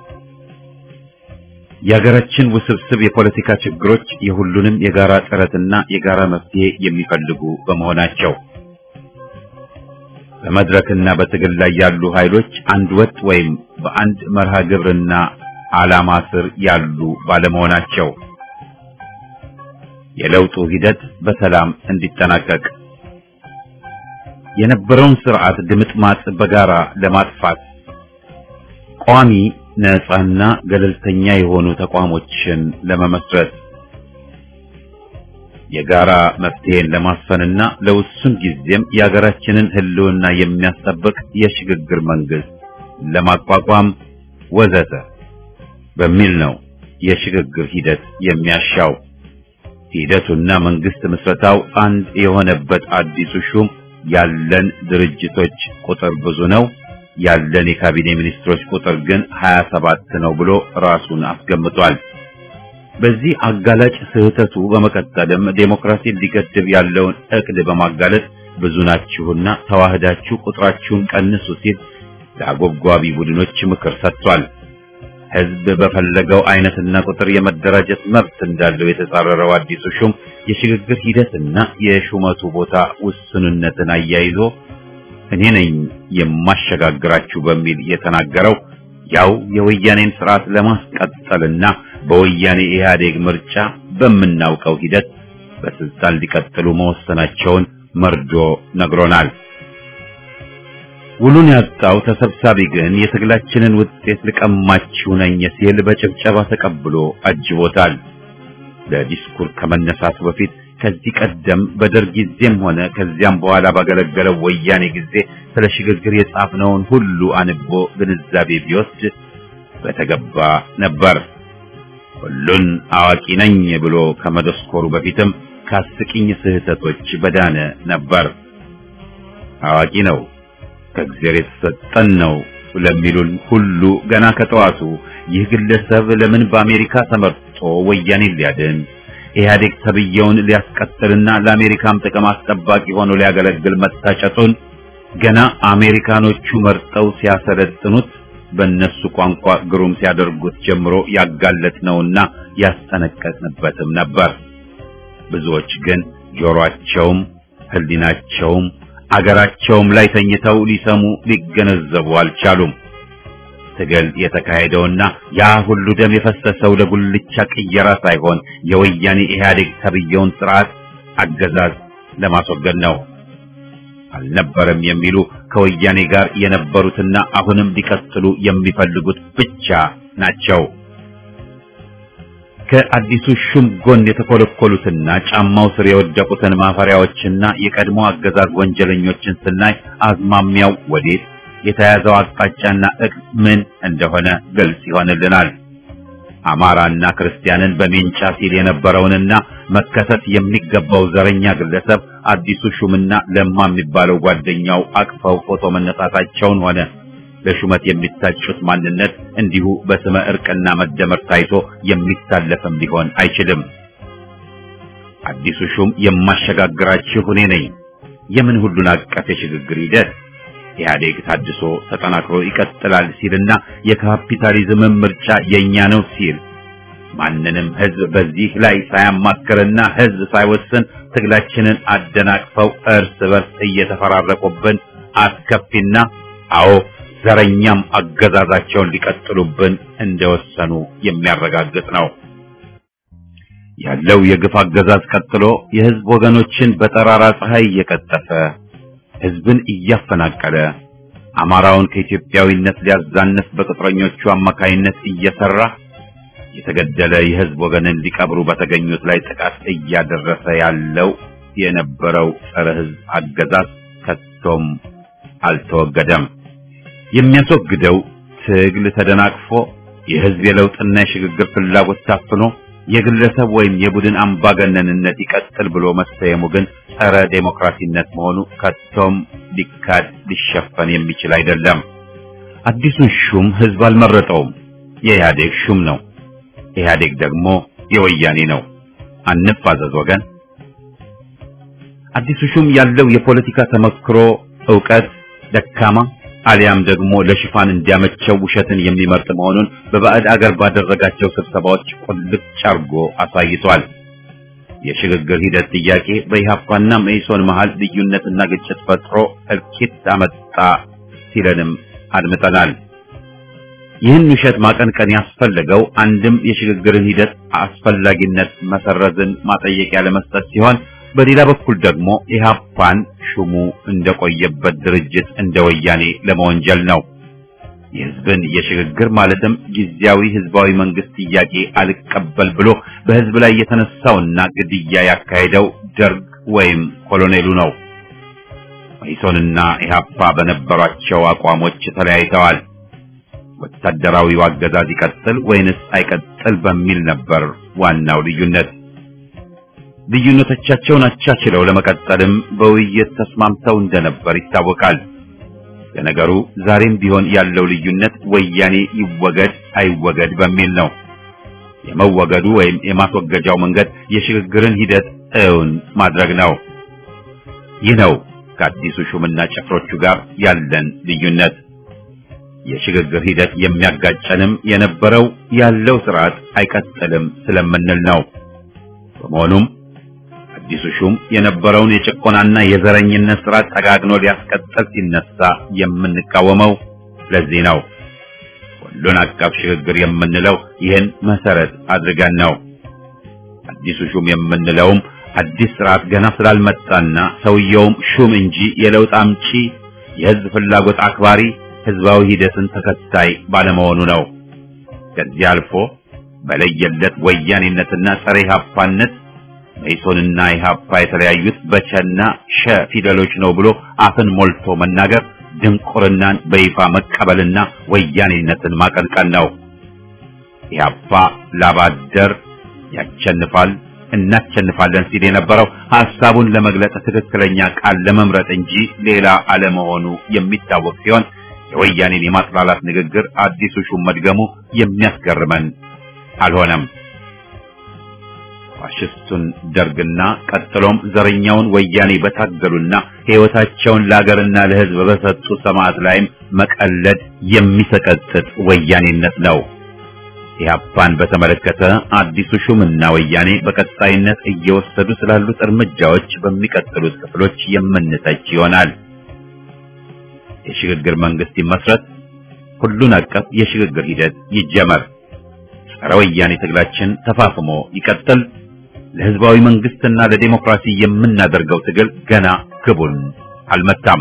የሀገራችን ውስብስብ የፖለቲካ ችግሮች የሁሉንም የጋራ ጥረትና የጋራ መፍትሄ የሚፈልጉ በመሆናቸው በመድረክና በትግል ላይ ያሉ ኃይሎች አንድ ወጥ ወይም በአንድ መርሃ ግብርና ዓላማ ስር ያሉ ባለመሆናቸው የለውጡ ሂደት በሰላም እንዲጠናቀቅ የነበረውን ስርዓት ድምጥማጥ በጋራ ለማጥፋት ቋሚ ነፃና ገለልተኛ የሆኑ ተቋሞችን ለመመስረት የጋራ መፍትሄን ለማስፈንና ለውሱን ጊዜም የሀገራችንን ህልውና የሚያስጠብቅ የሽግግር መንግስት ለማቋቋም ወዘተ በሚል ነው የሽግግር ሂደት የሚያሻው። ሂደቱና መንግስት ምስረታው አንድ የሆነበት አዲሱ ሹም ያለን ድርጅቶች ቁጥር ብዙ ነው፣ ያለን የካቢኔ ሚኒስትሮች ቁጥር ግን ሀያ ሰባት ነው ብሎ ራሱን አስገምጧል። በዚህ አጋላጭ ስህተቱ በመቀጠልም ዴሞክራሲን ሊገድብ ያለውን እቅድ በማጋለጥ ብዙ ናችሁና ተዋህዳችሁ ቁጥራችሁን ቀንሱ ሲል ለአጎብጓቢ ቡድኖች ምክር ሰጥቷል። ህዝብ በፈለገው አይነትና ቁጥር የመደራጀት መብት እንዳለው የተጻረረው አዲሱ ሹም የሽግግር ሂደትና የሹመቱ ቦታ ውስንነትን አያይዞ እኔ ነኝ የማሸጋግራችሁ በሚል የተናገረው ያው የወያኔን ስርዓት ለማስቀጠልና በወያኔ ኢህአዴግ ምርጫ በምናውቀው ሂደት በስልጣን ሊቀጥሉ መወሰናቸውን መርዶ ነግሮናል። ውሉን ያጣው ተሰብሳቢ ግን የትግላችንን ውጤት ልቀማችሁ ነኝ ሲል በጭብጨባ ተቀብሎ አጅቦታል። ለዲስኩር ከመነሳቱ በፊት ከዚህ ቀደም በደርግ ጊዜም ሆነ ከዚያም በኋላ ባገለገለው ወያኔ ጊዜ ስለ ሽግግር የጻፍነውን ሁሉ አንቦ ግንዛቤ ቢወስድ በተገባ ነበር። ሁሉን አዋቂ ነኝ ብሎ ከመደስኮሩ በፊትም ከአስቂኝ ስህተቶች በዳነ ነበር። አዋቂ ነው ከእግዚአብሔር የተሰጠን ነው ለሚሉን ሁሉ ገና ከጠዋቱ ይህ ግለሰብ ለምን በአሜሪካ ተመርጦ ወያኔን ሊያድን ኢህአዴግ ተብየውን ሊያስቀጥልና ለአሜሪካም ጥቅም አስጠባቂ ሆኖ ሊያገለግል መታጨቱን ገና አሜሪካኖቹ መርጠው ሲያሰለጥኑት በእነሱ ቋንቋ ግሩም ሲያደርጉት ጀምሮ ያጋለጥነውና ያስጠነቀቅንበትም ነበር። ብዙዎች ግን ጆሮአቸውም ህሊናቸውም አገራቸውም ላይ ተኝተው ሊሰሙ ሊገነዘቡ አልቻሉም። ትግል የተካሄደውና ያ ሁሉ ደም የፈሰሰው ለጉልቻ ቅየራ ሳይሆን የወያኔ ኢህአዴግ ተብየውን ስርዓት አገዛዝ ለማስወገድ ነው። አልነበረም የሚሉ ከወያኔ ጋር የነበሩትና አሁንም ሊቀጥሉ የሚፈልጉት ብቻ ናቸው። ከአዲሱ ሹም ጎን የተኮለኮሉትና ጫማው ስር የወደቁትን ማፈሪያዎችና የቀድሞ አገዛዝ ወንጀለኞችን ስናይ አዝማሚያው ወዴት የተያዘው አቅጣጫና እቅድ ምን እንደሆነ ግልጽ ይሆንልናል። አማራና ክርስቲያንን በሜንጫ ሲል የነበረውንና መከሰስ የሚገባው ዘረኛ ግለሰብ አዲሱ ሹምና ለማ የሚባለው ጓደኛው አቅፈው ፎቶ መነሳታቸውን ሆነ ለሹመት የሚታጩት ማንነት እንዲሁ በስመ እርቅና መደመር ታይቶ የሚታለፍም ሊሆን አይችልም። አዲሱ ሹም የማሸጋግራችሁ እኔ ነኝ። የምን ሁሉን አቀፍ የሽግግር ሂደት ኢህአዴግ ታድሶ ተጠናክሮ ይቀጥላል ሲልና የካፒታሊዝም ምርጫ የኛ ነው ሲል ማንንም ህዝብ በዚህ ላይ ሳያማክርና ህዝብ ሳይወስን ትግላችንን አደናቅፈው እርስ በርስ እየተፈራረቁብን አስከፊና አዎ ዘረኛም አገዛዛቸውን ሊቀጥሉብን እንደወሰኑ የሚያረጋግጥ ነው። ያለው የግፍ አገዛዝ ቀጥሎ የህዝብ ወገኖችን በጠራራ ፀሐይ እየቀጠፈ ህዝብን እያፈናቀለ አማራውን ከኢትዮጵያዊነት ሊያዛንፍ በቅጥረኞቹ አማካይነት እየሰራ የተገደለ የህዝብ ወገንን ሊቀብሩ በተገኙት ላይ ጥቃት እያደረሰ ያለው የነበረው ጸረ ህዝብ አገዛዝ ከቶም አልተወገደም። የሚያስወግደው ትግል ተደናቅፎ የህዝብ የለውጥና የሽግግር ፍላጎት ታፍኖ የግለሰብ ወይም የቡድን አምባገነንነት ይቀጥል ብሎ መሰየሙ ግን ጸረ ዴሞክራሲነት መሆኑ ከቶም ሊካድ ሊሸፈን የሚችል አይደለም። አዲሱን ሹም ህዝብ አልመረጠውም፣ የኢህአዴግ ሹም ነው። ኢህአዴግ ደግሞ የወያኔ ነው። አንፋዘዝ ወገን። አዲሱ ሹም ያለው የፖለቲካ ተመክሮ ዕውቀት ደካማ አሊያም ደግሞ ለሽፋን እንዲያመቸው ውሸትን የሚመርጥ መሆኑን በባዕድ አገር ባደረጋቸው ስብሰባዎች ቁልጭ አርጎ አሳይቷል። የሽግግር ሂደት ጥያቄ በኢህአፓና መኢሶን መሃል ልዩነትና ግጭት ፈጥሮ እልቂት አመጣ ሲለንም አድምጠናል። ይህን ውሸት ማቀንቀን ያስፈለገው አንድም የሽግግርን ሂደት አስፈላጊነት መሰረዝን ማጠየቂያ ለመስጠት ሲሆን በሌላ በኩል ደግሞ ኢህአፓን ሹሙ እንደቆየበት ድርጅት እንደ ወያኔ ለመወንጀል ነው። የህዝብን የሽግግር ማለትም ጊዜያዊ ህዝባዊ መንግስት ጥያቄ አልቀበል ብሎ በህዝብ ላይ የተነሳውና ግድያ ያካሄደው ደርግ ወይም ኮሎኔሉ ነው። መኢሶንና ኢህአፓ በነበሯቸው አቋሞች ተለያይተዋል። ወታደራዊው አገዛዝ ይቀጥል ወይንስ አይቀጥል በሚል ነበር ዋናው ልዩነት። ልዩነቶቻቸውን አቻችለው ለመቀጠልም በውይይት ተስማምተው እንደነበር ይታወቃል። ለነገሩ ዛሬም ቢሆን ያለው ልዩነት ወያኔ ይወገድ አይወገድ በሚል ነው። የመወገዱ ወይም የማስወገጃው መንገድ የሽግግርን ሂደት እውን ማድረግ ነው። ይህ ነው ከአዲሱ ሹምና ጭፍሮቹ ጋር ያለን ልዩነት። የሽግግር ሂደት የሚያጋጨንም የነበረው ያለው ስርዓት አይቀጥልም ስለምንል ነው። በመሆኑም አዲሱ ሹም የነበረውን የጭቆናና የዘረኝነት ስርዓት ተጋግኖ ሊያስቀጥል ሲነሳ የምንቃወመው ለዚህ ነው። ሁሉን አቀፍ ሽግግር የምንለው ይህን መሰረት አድርገን ነው። አዲሱ ሹም የምንለውም አዲስ ስርዓት ገና ስላልመጣና ሰውየውም ሹም እንጂ የለውጥ አምጪ የህዝብ ፍላጎት አክባሪ ህዝባዊ ሂደትን ተከታይ ባለመሆኑ ነው። ከዚህ አልፎ በለየለት ወያኔነትና ጸረ ኢህአፓነት መኢሶንና ኢህአፓ የተለያዩት በቸና ሸ ፊደሎች ነው ብሎ አፍን ሞልቶ መናገር ድንቁርናን በይፋ መቀበልና ወያኔነትን ማቀንቀን ነው። ኢህአፓ ላባደር ያቸንፋል እናቸንፋለን ሲል የነበረው ሐሳቡን ለመግለጽ ትክክለኛ ቃል ለመምረጥ እንጂ ሌላ አለመሆኑ የሚታወቅ ሲሆን የወያኔን የማጥላላት ንግግር አዲሱ ሹም መድገሙ የሚያስገርመን አልሆነም። ፋሽስቱን ደርግና ቀጥሎም ዘረኛውን ወያኔ በታገሉና ሕይወታቸውን ለአገርና ለሕዝብ በሰጡ ሰማዕት ላይም መቀለድ የሚሰቀጥጥ ወያኔነት ነው። ኢህአፓን በተመለከተ አዲሱ ሹምና ወያኔ በቀጣይነት እየወሰዱ ስላሉት እርምጃዎች በሚቀጥሉት ክፍሎች የምንተች ይሆናል። የሽግግር መንግስት ይመስረት፣ ሁሉን አቀፍ የሽግግር ሂደት ይጀመር፣ ጸረ ወያኔ ትግላችን ተፋፍሞ ይቀጥል። ለህዝባዊ መንግስትና ለዲሞክራሲ የምናደርገው ትግል ገና ግቡን አልመታም።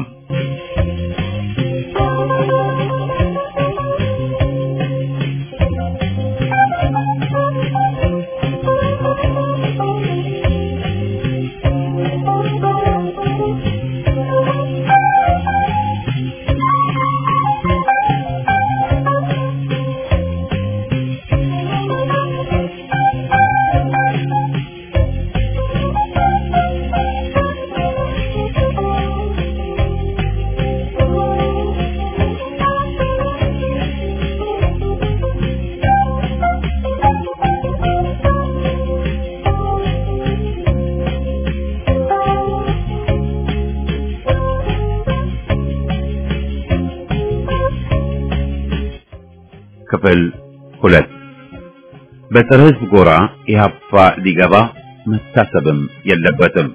ክፍል ሁለት በፀረ ሕዝብ ጎራ ኢህአፓ ሊገባ መታሰብም የለበትም።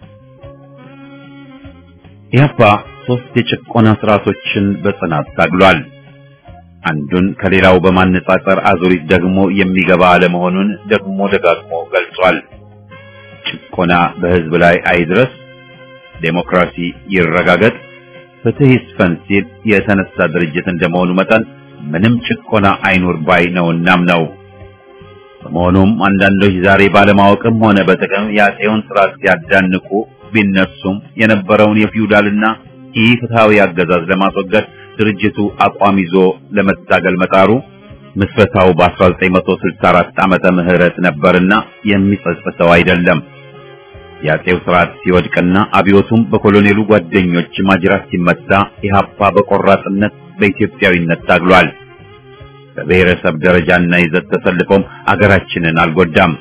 ኢህአፓ ሶስት የጭቆና ስርዓቶችን በጽናት ታግሏል። አንዱን ከሌላው በማነጻጸር አዙሪት ደግሞ የሚገባ አለመሆኑን ደግሞ ደጋግሞ ገልጿል። ጭቆና በህዝብ ላይ አይድረስ፣ ዴሞክራሲ ይረጋገጥ፣ ፍትህ ይስፈን ሲል የተነሳ ድርጅት እንደመሆኑ መጠን ምንም ጭቆና አይኑር ባይ ነውናም ነው። በመሆኑም አንዳንዶች ዛሬ ባለማወቅም ሆነ በጥቅም የአፄውን ስርዓት ሲያዳንቁ ቢነሱም የነበረውን የፊውዳልና ኢፍትሃዊ አገዛዝ ለማስወገድ ድርጅቱ አቋም ይዞ ለመታገል መጣሩ ምስረታው በአስራ ዘጠኝ መቶ ስልሳ አራት ዓመተ ምህረት ነበርና የሚጸጽተው አይደለም። የአፄው ስርዓት ሲወድቅና አብዮቱም በኮሎኔሉ ጓደኞች ማጅራት ሲመታ ኢህአፓ በቆራጥነት በኢትዮጵያዊነት ታግሏል። በብሔረሰብ ደረጃና ይዘት ተሰልፎም አገራችንን አልጎዳም።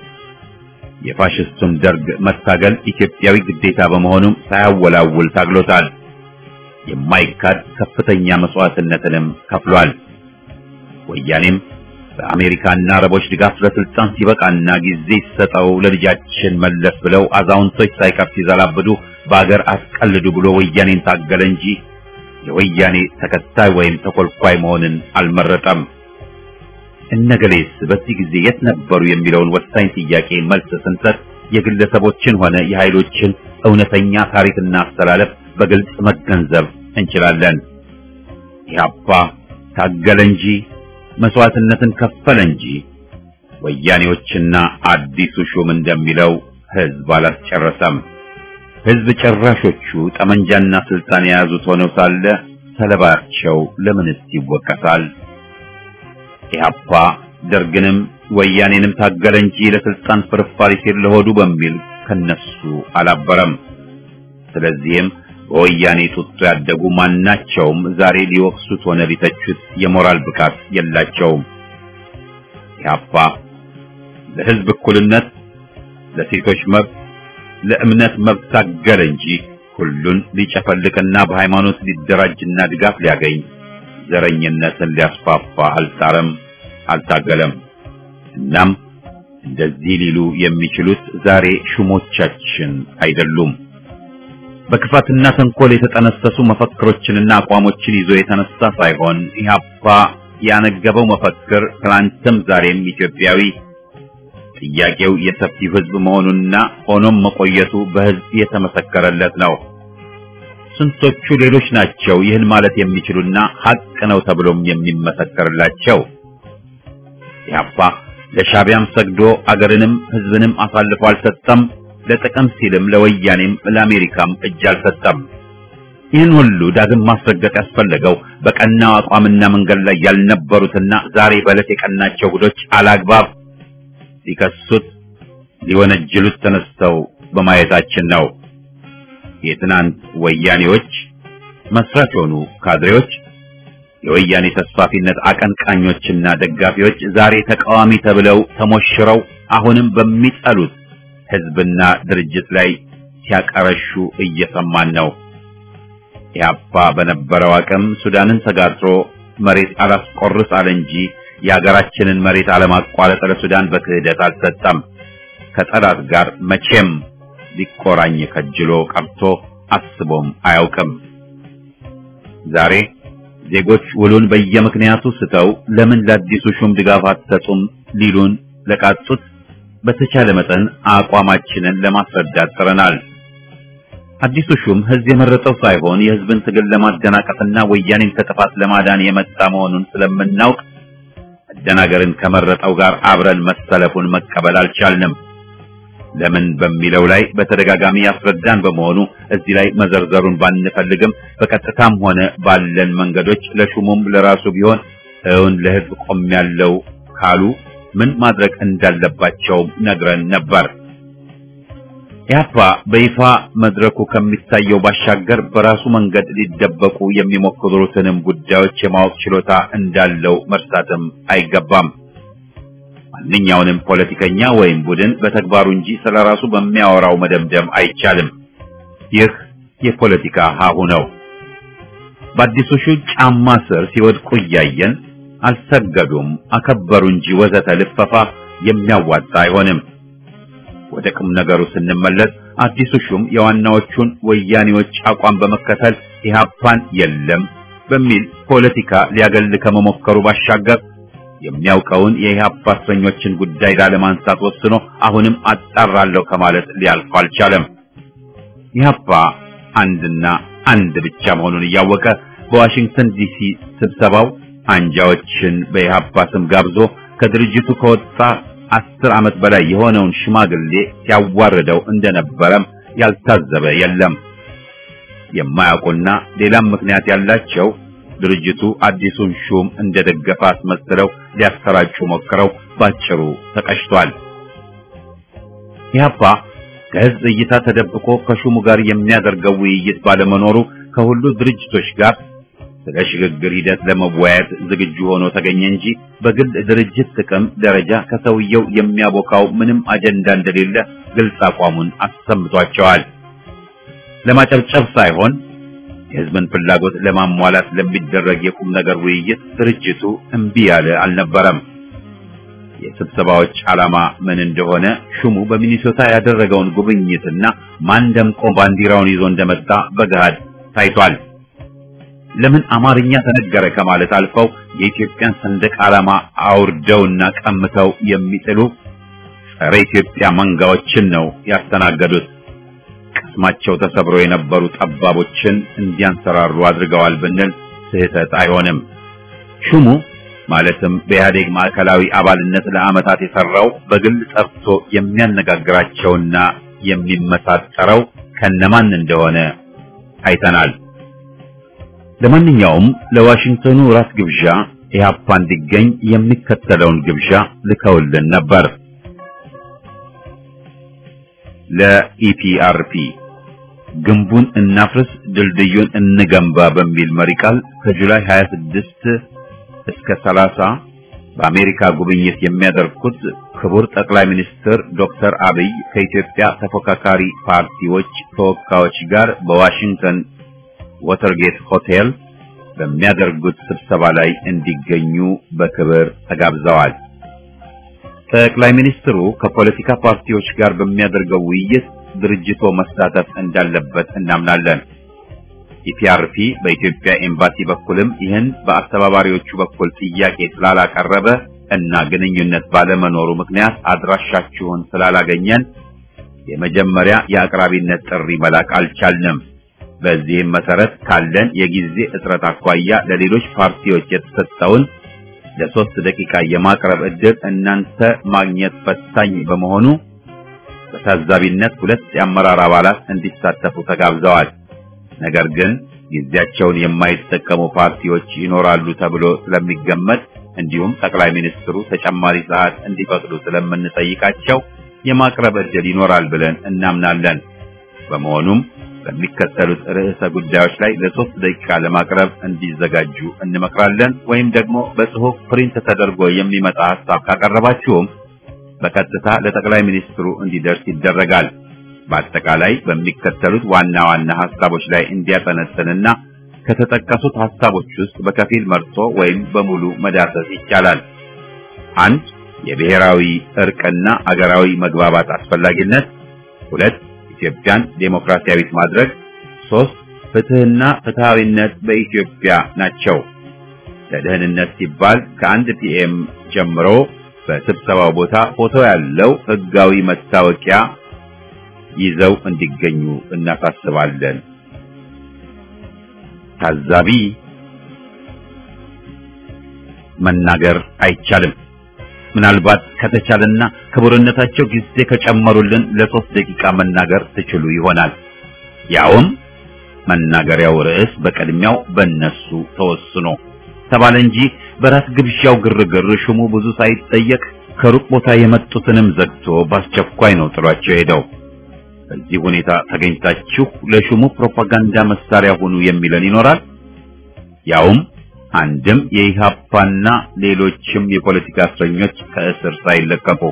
የፋሽስቱን ደርግ መታገል ኢትዮጵያዊ ግዴታ በመሆኑም ሳያወላውል ታግሎታል። የማይካድ ከፍተኛ መስዋዕትነትንም ከፍሏል። ወያኔም በአሜሪካና አረቦች ድጋፍ ለስልጣን ሲበቃና ጊዜ ሲሰጠው ለልጃችን መለስ ብለው አዛውንቶች ሳይቀር ሲዘላብዱ በአገር አስቀልዱ ብሎ ወያኔን ታገለ እንጂ የወያኔ ተከታይ ወይም ተኮልኳይ መሆንን አልመረጠም። እነገሌስ በዚህ ጊዜ የት ነበሩ የሚለውን ወሳኝ ጥያቄ መልስ ስንሰጥ የግለሰቦችን ሆነ የኃይሎችን እውነተኛ ታሪክና አስተላለፍ በግልጽ መገንዘብ እንችላለን። ኢህአፓ ታገለ እንጂ መስዋዕትነትን ከፈለ እንጂ ወያኔዎችና አዲሱ ሹም እንደሚለው ህዝብ አላስጨረሰም። ህዝብ ጨራሾቹ ጠመንጃና ስልጣን የያዙት ሆነው ሳለ ሰለባቸው ለምንስ ይወቀሳል? ኢህአፓ ደርግንም ወያኔንም ታገለ እንጂ ለስልጣን ፍርፋሪ ሲል ለሆዱ በሚል ከነሱ አላበረም። ስለዚህም በወያኔ ጡጦ ያደጉ ማናቸውም ዛሬ ሊወቅሱት ሆነ ሊተቹት የሞራል ብቃት የላቸውም። ኢህአፓ ለህዝብ እኩልነት፣ ለሴቶች መብት፣ ለእምነት መብት ታገለ እንጂ ሁሉን ሊጨፈልቅና በሃይማኖት ሊደራጅና ድጋፍ ሊያገኝ ዘረኝነትን ሊያስፋፋ አልጣረም፣ አልታገለም። እናም እንደዚህ ሊሉ የሚችሉት ዛሬ ሹሞቻችን አይደሉም። በክፋትና ተንኮል የተጠነሰሱ መፈክሮችንና አቋሞችን ይዞ የተነሳ ሳይሆን ኢህአፓ ያነገበው መፈክር ትናንትም ዛሬም ኢትዮጵያዊ፣ ጥያቄው የሰፊው ህዝብ መሆኑና ሆኖም መቆየቱ በህዝብ የተመሰከረለት ነው። ስንቶቹ ሌሎች ናቸው ይህን ማለት የሚችሉና ሐቅ ነው ተብሎም የሚመሰከርላቸው? ኢህአፓ ለሻቢያም ሰግዶ አገርንም ህዝብንም አሳልፎ አልሰጠም። ለጥቅም ሲልም ለወያኔም ለአሜሪካም እጅ አልሰጠም። ይህን ሁሉ ዳግም ማስረገጥ ያስፈለገው በቀናው አቋምና መንገድ ላይ ያልነበሩትና ዛሬ በለት የቀናቸው ጉዶች አላግባብ ሊከሱት ሊወነጅሉት ተነስተው በማየታችን ነው። የትናንት ወያኔዎች መስራች ሆኑ ካድሬዎች፣ የወያኔ ተስፋፊነት አቀንቃኞችና ደጋፊዎች ዛሬ ተቃዋሚ ተብለው ተሞሽረው አሁንም በሚጠሉት ህዝብና ድርጅት ላይ ሲያቀረሹ እየሰማን ነው። ኢህአፓ በነበረው አቅም ሱዳንን ተጋድሮ መሬት አላስቆርስ አለ እንጂ የሀገራችንን መሬት አለማቋረጥ ለሱዳን በክህደት አልሰጠም። ከጠላት ጋር መቼም ሊቆራኝ ከጅሎ ቀርቶ አስቦም አያውቅም። ዛሬ ዜጎች ውሉን በየምክንያቱ ስተው ለምን ለአዲሱ ሹም ድጋፍ አትሰጡም ሊሉን ለቃጡት በተቻለ መጠን አቋማችንን ለማስረዳት ጥረናል። አዲሱ ሹም ህዝብ የመረጠው ሳይሆን የህዝብን ትግል ለማደናቀፍና ወያኔን ከጥፋት ለማዳን የመጣ መሆኑን ስለምናውቅ መደናገርን ከመረጠው ጋር አብረን መሰለፉን መቀበል አልቻልንም። ለምን በሚለው ላይ በተደጋጋሚ ያስረዳን በመሆኑ እዚህ ላይ መዘርዘሩን ባንፈልግም በቀጥታም ሆነ ባለን መንገዶች ለሹሙም ለራሱ ቢሆን እውን ለህዝብ ቆም ያለው ካሉ ምን ማድረግ እንዳለባቸው ነግረን ነበር። ኢህአፓ በይፋ መድረኩ ከሚታየው ባሻገር በራሱ መንገድ ሊደበቁ የሚሞክሩትንም ጉዳዮች የማወቅ ችሎታ እንዳለው መርሳትም አይገባም። ማንኛውንም ፖለቲከኛ ወይም ቡድን በተግባሩ እንጂ ስለራሱ በሚያወራው መደምደም አይቻልም። ይህ የፖለቲካ ሀሁ ነው። በአዲሱ ሹም ጫማ ስር ሲወድቁ እያየን አልሰገዱም፣ አከበሩ እንጂ ወዘተ ልፈፋ የሚያዋጣ አይሆንም። ወደ ቁም ነገሩ ስንመለስ አዲሱ ሹም የዋናዎቹን ወያኔዎች አቋም በመከተል ኢህአፓን የለም በሚል ፖለቲካ ሊያገል ከመሞከሩ ባሻገር የሚያውቀውን የኢህአፓ እስረኞችን ጉዳይ ላለማንሳት ወስኖ አሁንም አጣራለሁ ከማለት ሊያልፍ አልቻለም። ኢህአፓ አንድና አንድ ብቻ መሆኑን እያወቀ በዋሽንግተን ዲሲ ስብሰባው አንጃዎችን በኢህአፓ ስም ጋብዞ ከድርጅቱ ከወጣ አስር ዓመት በላይ የሆነውን ሽማግሌ ሲያዋርደው እንደነበረም ያልታዘበ የለም። የማያውቁና ሌላም ምክንያት ያላቸው ድርጅቱ አዲሱን ሹም እንደደገፈ አስመስለው ሊያሰራጩ ሞክረው ባጭሩ ተቀጭቷል። ኢህአፓ ከህዝብ እይታ ተደብቆ ከሹሙ ጋር የሚያደርገው ውይይት ባለመኖሩ ከሁሉ ድርጅቶች ጋር ስለ ሽግግር ሂደት ለመወያየት ዝግጁ ሆኖ ተገኘ እንጂ በግል ድርጅት ጥቅም ደረጃ ከሰውየው የሚያቦካው ምንም አጀንዳ እንደሌለ ግልጽ አቋሙን አሰምቷቸዋል። ለማጨብጨብ ሳይሆን የህዝብን ፍላጎት ለማሟላት ለሚደረግ የቁም ነገር ውይይት ድርጅቱ እምቢ ያለ አልነበረም። የስብሰባዎች ዓላማ ምን እንደሆነ ሹሙ በሚኒሶታ ያደረገውን ጉብኝትና ማን ደምቆ ባንዲራውን ይዞ እንደመጣ በገሃድ ታይቷል። ለምን አማርኛ ተነገረ ከማለት አልፈው የኢትዮጵያን ሰንደቅ ዓላማ አውርደውና ቀምተው የሚጥሉ ጸረ ኢትዮጵያ መንጋዎችን ነው ያስተናገዱት። ቅስማቸው ተሰብሮ የነበሩ ጠባቦችን እንዲያንሰራሩ አድርገዋል ብንል ስህተት አይሆንም። ሹሙ ማለትም በኢህአዴግ ማዕከላዊ አባልነት ለዓመታት የሰራው በግል ጠርቶ የሚያነጋግራቸውና የሚመሳጠረው ከነማን እንደሆነ አይተናል። ለማንኛውም ለዋሽንግተኑ ራት ግብዣ ኢህአፓ እንዲገኝ የሚከተለውን ግብዣ ልከውልን ነበር። ለኢፒአርፒ ግንቡን እናፍርስ ድልድዩን እንገንባ በሚል መሪ ቃል ከጁላይ ሃያ ስድስት እስከ ሰላሳ በአሜሪካ ጉብኝት የሚያደርጉት ክቡር ጠቅላይ ሚኒስትር ዶክተር አብይ ከኢትዮጵያ ተፎካካሪ ፓርቲዎች ተወካዮች ጋር በዋሽንግተን ወተርጌት ሆቴል በሚያደርጉት ስብሰባ ላይ እንዲገኙ በክብር ተጋብዘዋል። ጠቅላይ ሚኒስትሩ ከፖለቲካ ፓርቲዎች ጋር በሚያደርገው ውይይት ድርጅቱ መሳተፍ እንዳለበት እናምናለን። ኢፒአርፒ በኢትዮጵያ ኤምባሲ በኩልም ይህን በአስተባባሪዎቹ በኩል ጥያቄ ስላላቀረበ እና ግንኙነት ባለመኖሩ ምክንያት አድራሻችሁን ስላላገኘን የመጀመሪያ የአቅራቢነት ጥሪ መላክ አልቻልንም። በዚህም መሰረት ካለን የጊዜ እጥረት አኳያ ለሌሎች ፓርቲዎች የተሰጠውን ለሶስት ደቂቃ የማቅረብ ዕድል እናንተ ማግኘት ፈታኝ በመሆኑ በታዛቢነት ሁለት የአመራር አባላት እንዲሳተፉ ተጋብዘዋል። ነገር ግን ጊዜያቸውን የማይጠቀሙ ፓርቲዎች ይኖራሉ ተብሎ ስለሚገመት እንዲሁም ጠቅላይ ሚኒስትሩ ተጨማሪ ሰዓት እንዲፈቅዱ ስለምንጠይቃቸው የማቅረብ ዕድል ይኖራል ብለን እናምናለን። በመሆኑም በሚከተሉት ርዕሰ ጉዳዮች ላይ ለሶስት ደቂቃ ለማቅረብ እንዲዘጋጁ እንመክራለን። ወይም ደግሞ በጽሑፍ ፕሪንት ተደርጎ የሚመጣ ሐሳብ ካቀረባችሁም በቀጥታ ለጠቅላይ ሚኒስትሩ እንዲደርስ ይደረጋል። በአጠቃላይ በሚከተሉት ዋና ዋና ሐሳቦች ላይ እንዲያጠነጥንና ከተጠቀሱት ሐሳቦች ውስጥ በከፊል መርጦ ወይም በሙሉ መዳሰስ ይቻላል። አንድ የብሔራዊ እርቅና አገራዊ መግባባት አስፈላጊነት፣ ሁለት ኢትዮጵያን ዴሞክራሲያዊት ማድረግ፣ ሶስት ፍትህና ፍትሃዊነት በኢትዮጵያ ናቸው። ለደህንነት ሲባል ከአንድ ፒኤም ጀምሮ በስብሰባው ቦታ ፎቶ ያለው ህጋዊ መታወቂያ ይዘው እንዲገኙ እናሳስባለን። ታዛቢ መናገር አይቻልም። ምናልባት ከተቻለና ክቡርነታቸው ጊዜ ከጨመሩልን ለሶስት ደቂቃ መናገር ትችሉ ይሆናል። ያውም መናገሪያው ርዕስ በቀድሚያው በእነሱ ተወስኖ ተባለ እንጂ በራስ ግብዣው ግርግር ሹሙ ብዙ ሳይጠየቅ ከሩቅ ቦታ የመጡትንም ዘግቶ በአስቸኳይ ነው ጥሏቸው ሄደው። በዚህ ሁኔታ ተገኝታችሁ ለሹሙ ፕሮፓጋንዳ መሳሪያ ሁኑ የሚለን ይኖራል። ያውም አንድም የኢሃፓና ሌሎችም የፖለቲካ እስረኞች ከእስር ሳይለቀቁ።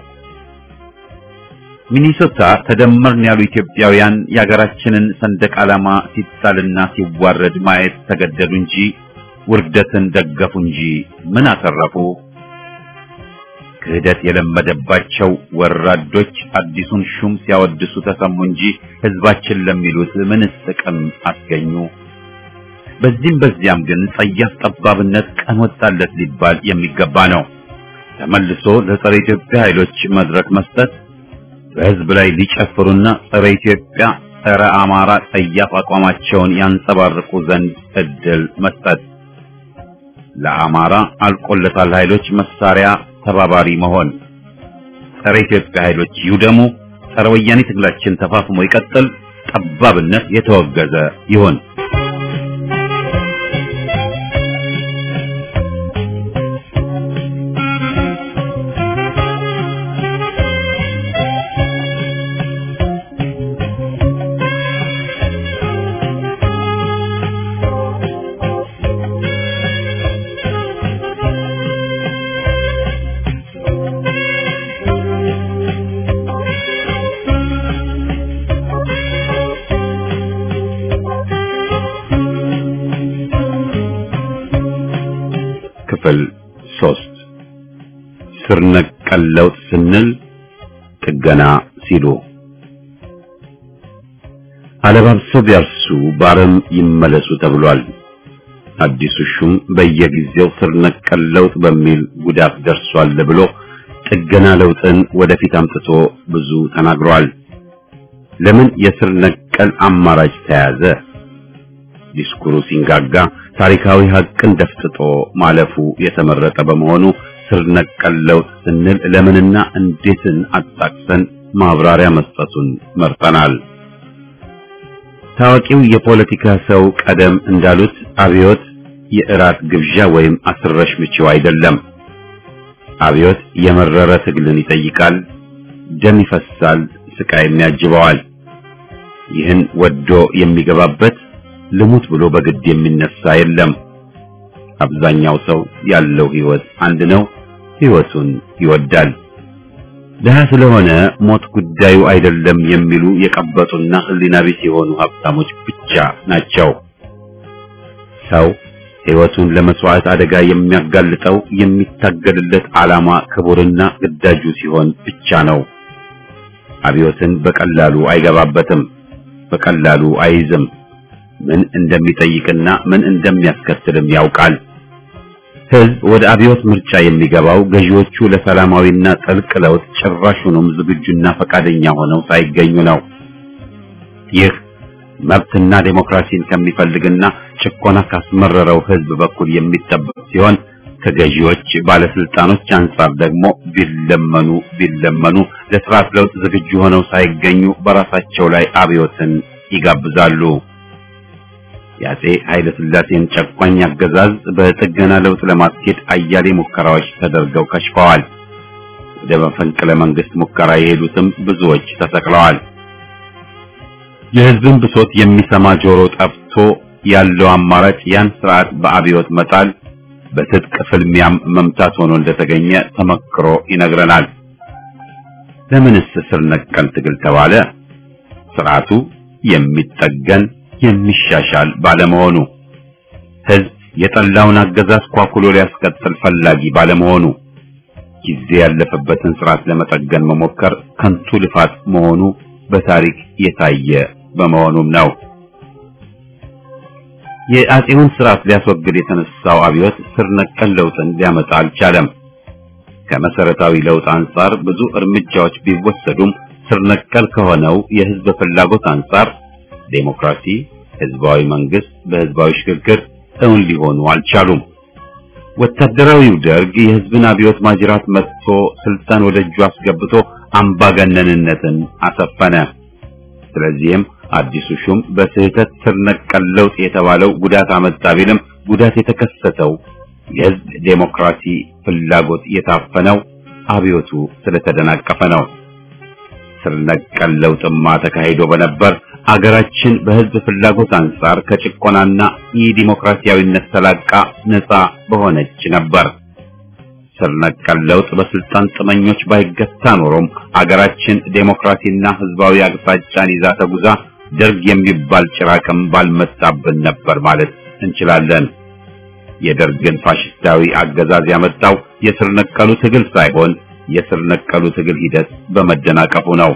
ሚኒሶታ ተደመርን ያሉ ኢትዮጵያውያን የሀገራችንን ሰንደቅ ዓላማ ሲጣልና ሲዋረድ ማየት ተገደዱ እንጂ ውርደትን ደገፉ እንጂ ምን አተረፉ? ክህደት የለመደባቸው ወራዶች አዲሱን ሹም ሲያወድሱ ተሰሙ እንጂ ህዝባችን ለሚሉት ምንስ ጥቅም አስገኙ? በዚህም በዚያም ግን ጸያፍ ጠባብነት ቀን ወጣለት ሊባል የሚገባ ነው። ተመልሶ ለጸረ ኢትዮጵያ ኃይሎች መድረክ መስጠት፣ በህዝብ ላይ ሊጨፍሩና ጸረ ኢትዮጵያ ጸረ አማራ ጸያፍ አቋማቸውን ያንጸባርቁ ዘንድ እድል መስጠት፣ ለአማራ አልቆለታል ኃይሎች መሳሪያ ተባባሪ መሆን፣ ጸረ ኢትዮጵያ ኃይሎች ይውደሙ፣ ጸረ ወያኔ ትግላችን ተፋፍሞ ይቀጥል፣ ጠባብነት የተወገዘ ይሁን። ክፍል ሶስት ስር ነቀል ለውጥ ስንል ጥገና ሲሉ አለባብሰው ቢያርሱ ባረም ይመለሱ ተብሏል። አዲሱ ሹም በየጊዜው ስር ነቀል ለውጥ በሚል ጉዳት ደርሷል ብሎ ጥገና ለውጥን ወደፊት አምጥቶ ብዙ ተናግሯል። ለምን የስር ነቀል አማራጭ ተያዘ? ዲስኩሩ ሲንጋጋ ታሪካዊ ሀቅን ደፍጥጦ ማለፉ የተመረጠ በመሆኑ ስር ነቀል ለውጥ ስንል ለምንና እንዴትን አጣቅሰን ማብራሪያ መስጠቱን መርጠናል። ታዋቂው የፖለቲካ ሰው ቀደም እንዳሉት አብዮት የእራት ግብዣ ወይም አስረሽ ምቺው አይደለም። አብዮት የመረረ ትግልን ይጠይቃል፣ ደም ይፈሳል፣ ስቃይም ያጅበዋል። ይህን ወዶ የሚገባበት ልሙት ብሎ በግድ የሚነሳ የለም። አብዛኛው ሰው ያለው ህይወት አንድ ነው፣ ህይወቱን ይወዳል። ደሃ ስለሆነ ሞት ጉዳዩ አይደለም የሚሉ የቀበጡና ህሊና ቢስ የሆኑ ሀብታሞች ብቻ ናቸው። ሰው ህይወቱን ለመስዋዕት አደጋ የሚያጋልጠው የሚታገልለት ዓላማ ክቡርና ግዳጁ ሲሆን ብቻ ነው። አብዮትን በቀላሉ አይገባበትም፣ በቀላሉ አይይዝም። ምን እንደሚጠይቅና ምን እንደሚያስከትልም ያውቃል። ህዝብ ወደ አብዮት ምርጫ የሚገባው ገዢዎቹ ለሰላማዊና ጥልቅ ለውጥ ጭራሹንም ዝግጁና ፈቃደኛ ሆነው ሳይገኙ ነው። ይህ መብትና ዴሞክራሲን ከሚፈልግና ጭቆና ካስመረረው ህዝብ በኩል የሚጠበቅ ሲሆን ከገዢዎች ባለስልጣኖች አንጻር ደግሞ ቢለመኑ ቢለመኑ ለስርዓት ለውጥ ዝግጁ ሆነው ሳይገኙ በራሳቸው ላይ አብዮትን ይጋብዛሉ። ያጼ ኃይለ ሥላሴን ጨቋኝ አገዛዝ በጥገና ለውጥ ለማስኬድ አያሌ ሙከራዎች ተደርገው ከሽፈዋል። ወደ መፈንቅለ መንግስት ሙከራ የሄዱትም ብዙዎች ተሰቅለዋል። የህዝብን ብሶት የሚሰማ ጆሮ ጠፍቶ ያለው አማራጭ ያን ስርዓት በአብዮት መጣል፣ በትጥቅ ፍልሚያም መምታት ሆኖ እንደተገኘ ተመክሮ ይነግረናል። ለምንስ ስር ነቀል ትግል ተባለ? ስርዓቱ የሚጠገን የሚሻሻል ባለመሆኑ፣ ህዝብ የጠላውን አገዛዝ ኳኩሎ ሊያስቀጥል ፈላጊ ባለመሆኑ፣ ጊዜ ያለፈበትን ስርዓት ለመጠገን መሞከር ከንቱ ልፋት መሆኑ በታሪክ የታየ በመሆኑም ነው። የአጼውን ስርዓት ሊያስወግድ የተነሳው አብዮት ስር ነቀል ለውጥን ሊያመጣ አልቻለም። ከመሰረታዊ ለውጥ አንጻር ብዙ እርምጃዎች ቢወሰዱም ስር ነቀል ከሆነው የህዝብ ፍላጎት አንጻር ዴሞክራሲ፣ ህዝባዊ መንግስት በህዝባዊ ሽግግር እውን ሊሆኑ አልቻሉም። ወታደራዊው ደርግ የህዝብን አብዮት ማጅራት መጥቶ ስልጣን ወደ እጁ አስገብቶ አምባገነንነትን አሰፈነ። ስለዚህም አዲሱ ሹም በስህተት ስር ነቀል ለውጥ የተባለው ጉዳት አመጣ ቢልም ጉዳት የተከሰተው የህዝብ ዴሞክራሲ ፍላጎት የታፈነው አብዮቱ ስለተደናቀፈ ነው። ስር ነቀል ለውጥማ ተካሂዶ በነበር አገራችን በህዝብ ፍላጎት አንጻር ከጭቆናና የዲሞክራሲያዊነት ተላቃ ነፃ በሆነች ነበር። ስር ነቀል ለውጥ በስልጣን ጥመኞች ባይገታ ኖሮም አገራችን ዴሞክራሲና ህዝባዊ አቅጣጫን ይዛ ተጉዛ ደርግ የሚባል ጭራቅም ባልመጣብን ነበር ማለት እንችላለን። የደርግን ፋሽስታዊ አገዛዝ ያመጣው የስር ነቀሉ ትግል ሳይሆን የስር ነቀሉ ትግል ሂደት በመደናቀፉ ነው።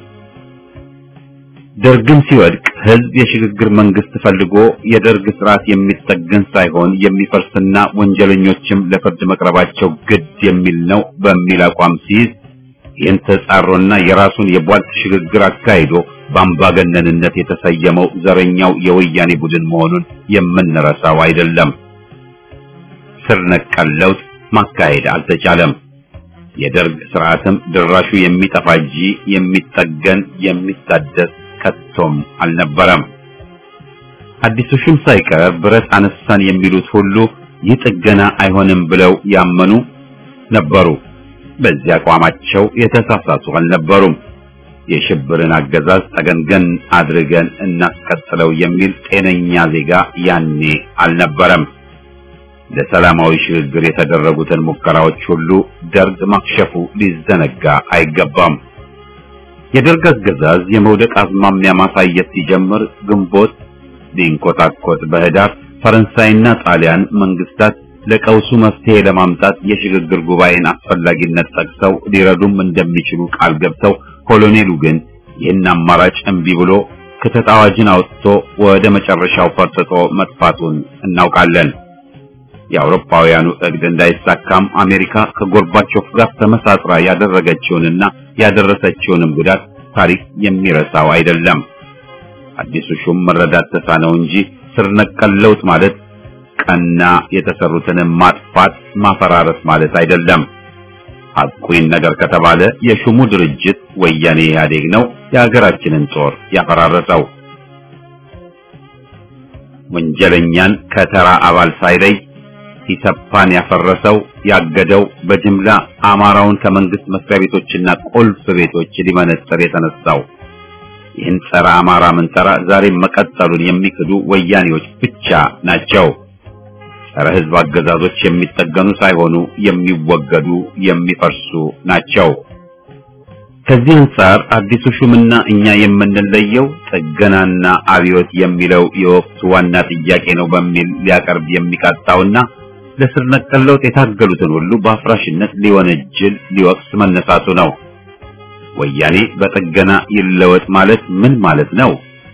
ደርግም ሲወድቅ ህዝብ የሽግግር መንግስት ፈልጎ የደርግ ስርዓት የሚጠገን ሳይሆን የሚፈርስና ወንጀለኞችም ለፍርድ መቅረባቸው ግድ የሚል ነው በሚል አቋም ሲይዝ ይህን ተጻሮና የራሱን የቧልት ሽግግር አካሂዶ በአምባገነንነት የተሰየመው ዘረኛው የወያኔ ቡድን መሆኑን የምንረሳው አይደለም። ስር ነቀል ለውጥ ማካሄድ አልተቻለም። የደርግ ስርዓትም ድራሹ የሚጠፋ እንጂ የሚጠገን የሚታደስ ከቶም አልነበረም። አዲሱ ሹም ሳይቀር ብረት አነሳን የሚሉት ሁሉ ይህ ጥገና አይሆንም ብለው ያመኑ ነበሩ። በዚያ አቋማቸው የተሳሳቱ አልነበሩም። የሽብርን አገዛዝ ጠገንገን አድርገን እናስቀጥለው የሚል ጤነኛ ዜጋ ያኔ አልነበረም። ለሰላማዊ ሽግግር የተደረጉትን ሙከራዎች ሁሉ ደርግ ማክሸፉ ሊዘነጋ አይገባም። የደርግ አገዛዝ የመውደቅ አዝማሚያ ማሳየት ሲጀምር ግንቦት ሊንኮታኮት በህዳር ፈረንሳይና ጣሊያን መንግስታት ለቀውሱ መፍትሄ ለማምጣት የሽግግር ጉባኤን አስፈላጊነት ጠቅሰው ሊረዱም እንደሚችሉ ቃል ገብተው ኮሎኔሉ ግን ይህን አማራጭ እምቢ ብሎ ክተት አዋጅን አውጥቶ ወደ መጨረሻው ፈርጥጦ መጥፋቱን እናውቃለን። የአውሮፓውያኑ እቅድ እንዳይሳካም አሜሪካ ከጎርባቾፍ ጋር ተመሳጥራ ያደረገችውንና ያደረሰችውንም ጉዳት ታሪክ የሚረሳው አይደለም። አዲሱ ሹም መረዳት ተሳነው እንጂ ስር ነቀል ለውጥ ማለት ቀና የተሰሩትን ማጥፋት ማፈራረስ ማለት አይደለም። ሐቁን ነገር ከተባለ የሹሙ ድርጅት ወያኔ ኢህአዴግ ነው የሀገራችንን ጦር ያፈራረሰው። ወንጀለኛን ከተራ አባል ሳይለይ ኢሰፓን ያፈረሰው ያገደው በጅምላ አማራውን ከመንግስት መስሪያ ቤቶችና ቁልፍ ቤቶች ሊመነጥር የተነሳው ይህን ጸረ አማራ መንጠራ ዛሬ መቀጠሉን የሚክዱ ወያኔዎች ብቻ ናቸው። ጸረ ህዝብ አገዛዞች የሚጠገኑ ሳይሆኑ የሚወገዱ የሚፈርሱ ናቸው። ከዚህ አንጻር አዲሱ ሹምና እኛ የምንለየው ጥገናና አብዮት የሚለው የወቅቱ ዋና ጥያቄ ነው በሚል ሊያቀርብ የሚቃጣውና ለስር ነቀል ለውጥ የታገሉትን ሁሉ በአፍራሽነት ሊወነጅል ሊወቅስ መነሳቱ ነው። ወያኔ በጥገና ይለወጥ ማለት ምን ማለት ነው?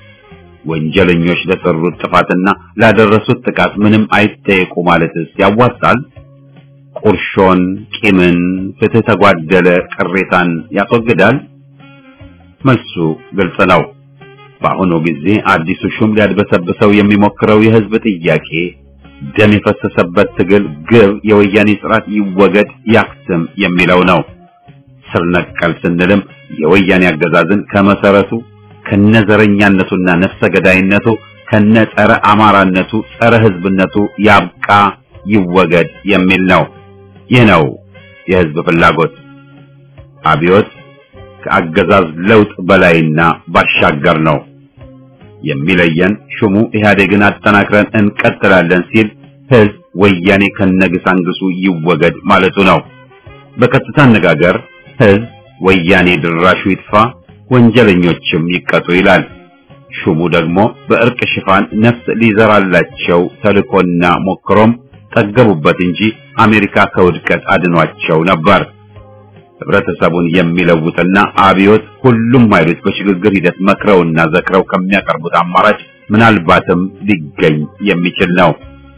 ወንጀለኞች ለሰሩት ጥፋትና ላደረሱት ጥቃት ምንም አይጠየቁ ማለትስ ያዋጣል? ቁርሾን፣ ቂምን፣ ፍትህ ተጓደለ ቅሬታን ያስወግዳል? መልሱ ግልጽ ነው። በአሁኑ ጊዜ አዲሱ ሹም ሊያድበሰብሰው የሚሞክረው የህዝብ ጥያቄ ደም የፈሰሰበት ትግል ግብ የወያኔ ስርዓት ይወገድ ያክትም የሚለው ነው። ስር ነቀል ስንልም የወያኔ አገዛዝን ከመሰረቱ ከነዘረኛነቱና ነፍሰ ገዳይነቱ ከነጸረ አማራነቱ ጸረ ህዝብነቱ ያብቃ ይወገድ የሚል ነው። ይህ ነው የህዝብ ፍላጎት። አብዮት ከአገዛዝ ለውጥ በላይና ባሻገር ነው። የሚለየን ሹሙ ኢህአዴግን አጠናክረን እንቀጥላለን ሲል ህዝብ ወያኔ ከነግሳንግሱ ይወገድ ማለቱ ነው። በቀጥታ አነጋገር ህዝብ ወያኔ ድራሹ ይጥፋ ወንጀለኞችም ይቀጡ ይላል። ሹሙ ደግሞ በእርቅ ሽፋን ነፍስ ሊዘራላቸው ተልኮና ሞክሮም ጠገቡበት እንጂ አሜሪካ ከውድቀት አድኗቸው ነበር። ህብረተሰቡን የሚለውጥና አብዮት ሁሉም ኃይሎች በሽግግር ሂደት መክረውና ዘክረው ከሚያቀርቡት አማራጭ ምናልባትም ሊገኝ የሚችል ነው።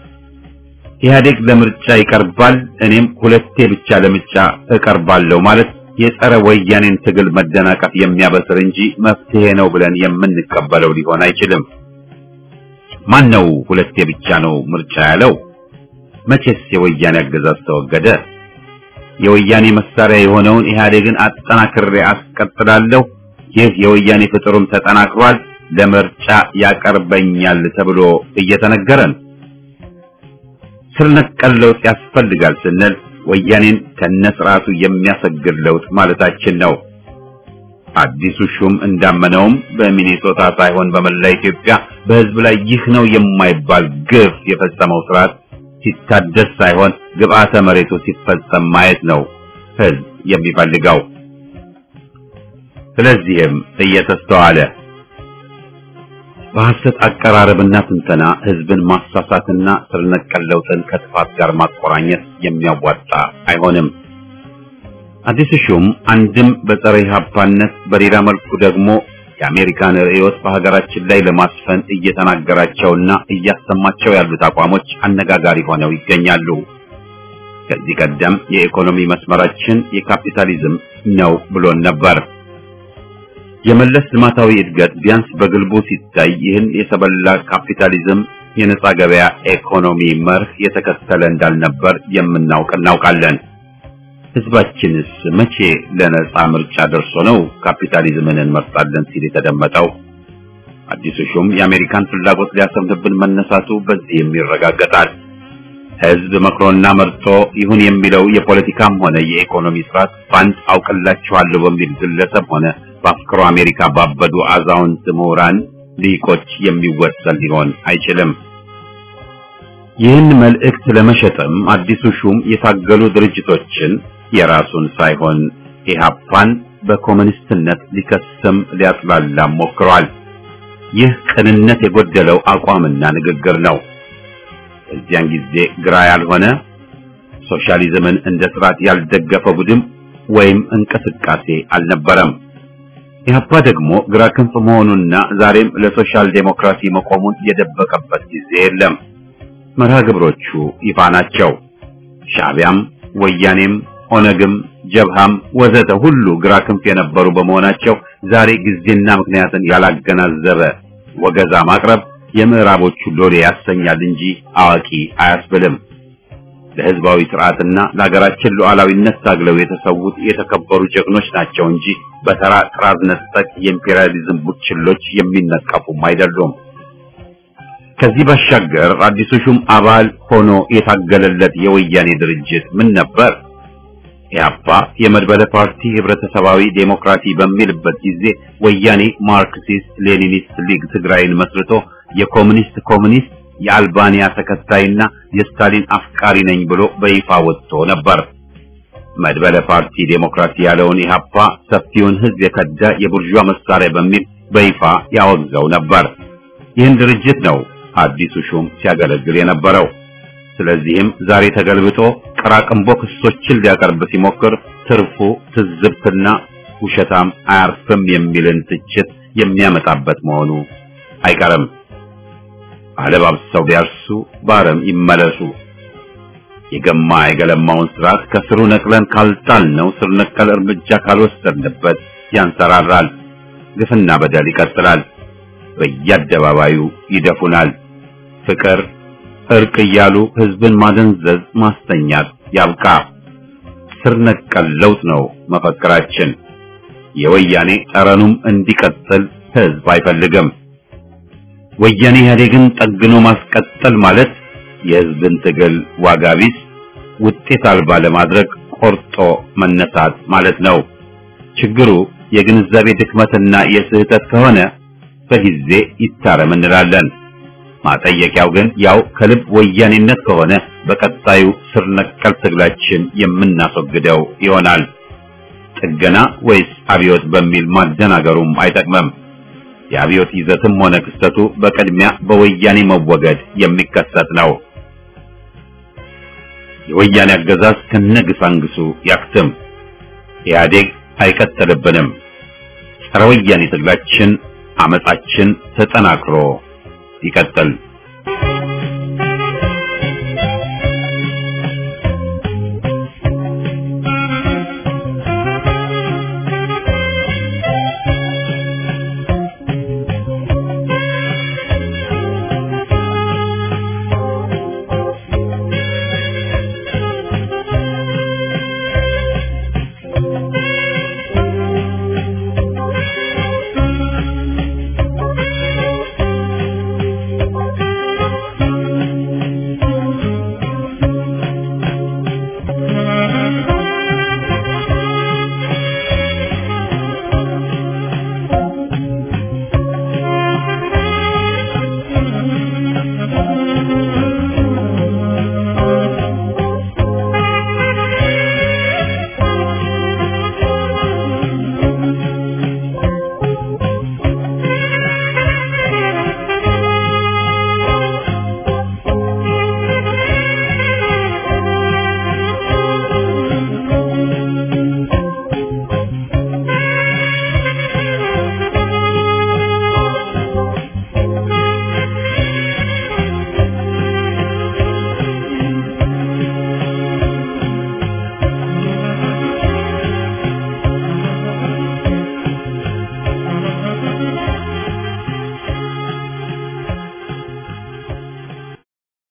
ኢህአዴግ ለምርጫ ይቀርባል፣ እኔም ሁለቴ ብቻ ለምርጫ እቀርባለሁ ማለት የጸረ ወያኔን ትግል መደናቀፍ የሚያበስር እንጂ መፍትሄ ነው ብለን የምንቀበለው ሊሆን አይችልም። ማን ነው ሁለቴ ብቻ ነው ምርጫ ያለው? መቼስ የወያኔ አገዛዝ ተወገደ? የወያኔ መሳሪያ የሆነውን ኢህአዴግን አጠናክሬ አስቀጥላለሁ፣ ይህ የወያኔ ፍጥሩም ተጠናክሯል፣ ለምርጫ ያቀርበኛል ተብሎ እየተነገረን ስር ነቀል ለውጥ ያስፈልጋል ስንል ወያኔን ከነስርዓቱ የሚያሰግድ ለውጥ ማለታችን ነው። አዲሱ ሹም እንዳመነውም በሚኒሶታ ሳይሆን በመላ ኢትዮጵያ በህዝብ ላይ ይህ ነው የማይባል ግፍ የፈጸመው ስርዓት ሲታደስ ሳይሆን ግብአተ መሬቱ ሲፈጸም ማየት ነው ህዝብ የሚፈልገው። ስለዚህም እየተስተዋለ በሐሰት አቀራረብና ትንተና ህዝብን ማሳሳትና ስር ነቀል ለውጥን ከጥፋት ጋር ማቆራኘት የሚያዋጣ አይሆንም። አዲሱ ሹም አንድም በፀረ ኢህአፓነት በሌላ መልኩ ደግሞ የአሜሪካን ርዕዮት በሀገራችን ላይ ለማስፈን እየተናገራቸውና እያሰማቸው ያሉት አቋሞች አነጋጋሪ ሆነው ይገኛሉ። ከዚህ ቀደም የኢኮኖሚ መስመራችን የካፒታሊዝም ነው ብሎን ነበር። የመለስ ልማታዊ እድገት ቢያንስ በግልቡ ሲታይ ይህን የሰበላ ካፒታሊዝም የነጻ ገበያ ኢኮኖሚ መርህ የተከተለ እንዳልነበር የምናውቅ እናውቃለን። ህዝባችንስ መቼ ለነጻ ምርጫ ደርሶ ነው ካፒታሊዝምን እንመርጣለን ሲል የተደመጠው? አዲሱ ሹም የአሜሪካን ፍላጎት ሊያሰምርብን መነሳቱ በዚህም ይረጋገጣል። ህዝብ መክሮና መርጦ ይሁን የሚለው የፖለቲካም ሆነ የኢኮኖሚ ስርዓት ባንድ አውቅላችኋለሁ በሚል ግለሰብ ሆነ በአፍቅሮ አሜሪካ ባበዱ አዛውንት ምሁራን ሊቆች የሚወሰን ሊሆን አይችልም። ይህን መልእክት ለመሸጥም አዲሱ ሹም የታገሉ ድርጅቶችን የራሱን ሳይሆን ኢህአፓን በኮሙኒስትነት ሊከስም ሊያጥላላም ሞክሯል። ይህ ቅንነት የጎደለው አቋምና ንግግር ነው። እዚያን ጊዜ ግራ ያልሆነ ሶሻሊዝምን እንደ ስርዓት ያልደገፈ ቡድን ወይም እንቅስቃሴ አልነበረም። ኢህአፓ ደግሞ ግራ ክንፍ መሆኑና ዛሬም ለሶሻል ዴሞክራሲ መቆሙን የደበቀበት ጊዜ የለም። መርሃ ግብሮቹ ይፋ ናቸው። ሻዕቢያም ወያኔም ኦነግም ጀብሃም ወዘተ ሁሉ ግራ ክንፍ የነበሩ በመሆናቸው ዛሬ ጊዜና ምክንያትን ያላገናዘበ ወገዛ ማቅረብ የምዕራቦቹ ሎሌ ያሰኛል እንጂ አዋቂ አያስብልም። ለህዝባዊ ስርዓትና ለሀገራችን ሉዓላዊነት ታግለው የተሰዉት የተከበሩ ጀግኖች ናቸው እንጂ በተራ ጥራዝ ነጠቅ የኢምፔሪያሊዝም ቡችሎች የሚነቀፉም አይደሉም። ከዚህ ባሻገር አዲሱ ሹም አባል ሆኖ የታገለለት የወያኔ ድርጅት ምን ነበር? ኢህአፓ የመድበለ ፓርቲ ህብረተሰባዊ ዴሞክራሲ በሚልበት ጊዜ ወያኔ ማርክሲስት ሌኒኒስት ሊግ ትግራይን መስርቶ የኮሙኒስት ኮሙኒስት የአልባኒያ ተከታይና የስታሊን አፍቃሪ ነኝ ብሎ በይፋ ወጥቶ ነበር። መድበለ ፓርቲ ዴሞክራሲ ያለውን ኢህአፓ ሰፊውን ህዝብ የከዳ የቡርዣ መሳሪያ በሚል በይፋ ያወግዘው ነበር። ይህን ድርጅት ነው አዲሱ ሹም ሲያገለግል የነበረው። ስለዚህም ዛሬ ተገልብጦ ቀራቅንቦ ክሶችን ሊያቀርብ ሲሞክር ትርፉ ትዝብትና ውሸታም አያርፍም የሚልን ትችት የሚያመጣበት መሆኑ አይቀርም። አለባብሰው ቢያርሱ ባረም ይመለሱ። የገማ የገለማውን ስርዓት ከስሩ ነቅለን ካልጣልነው ስር ነቀል እርምጃ ካልወሰድንበት ያንሰራራል። ግፍና በደል ይቀጥላል። በየአደባባዩ ይደፉናል። ፍቅር እርቅ እያሉ ህዝብን ማደንዘዝ ማስተኛት ያብቃ። ስር ነቀል ለውጥ ነው መፈክራችን። የወያኔ ጠረኑም እንዲቀጥል ህዝብ አይፈልግም። ወያኔ ኢህአዴግን ጠግኖ ማስቀጠል ማለት የህዝብን ትግል ዋጋ ቢስ ውጤት አልባ ለማድረግ ቆርጦ መነሳት ማለት ነው። ችግሩ የግንዛቤ ድክመትና የስህተት ከሆነ በጊዜ ይታረም እንላለን። ማጠየቂያው ግን ያው ከልብ ወያኔነት ከሆነ በቀጣዩ ስር ነቀል ትግላችን የምናስወግደው ይሆናል። ጥገና ወይስ አብዮት በሚል ማደናገሩም አይጠቅምም። የአብዮት ይዘትም ሆነ ክስተቱ በቅድሚያ በወያኔ መወገድ የሚከሰት ነው። የወያኔ አገዛዝ ከነግሳንግሱ ያክትም። ኢህአዴግ አይቀጥልብንም። ጸረ ወያኔ ትግላችን አመጻችን ተጠናክሮ ይቀጥል።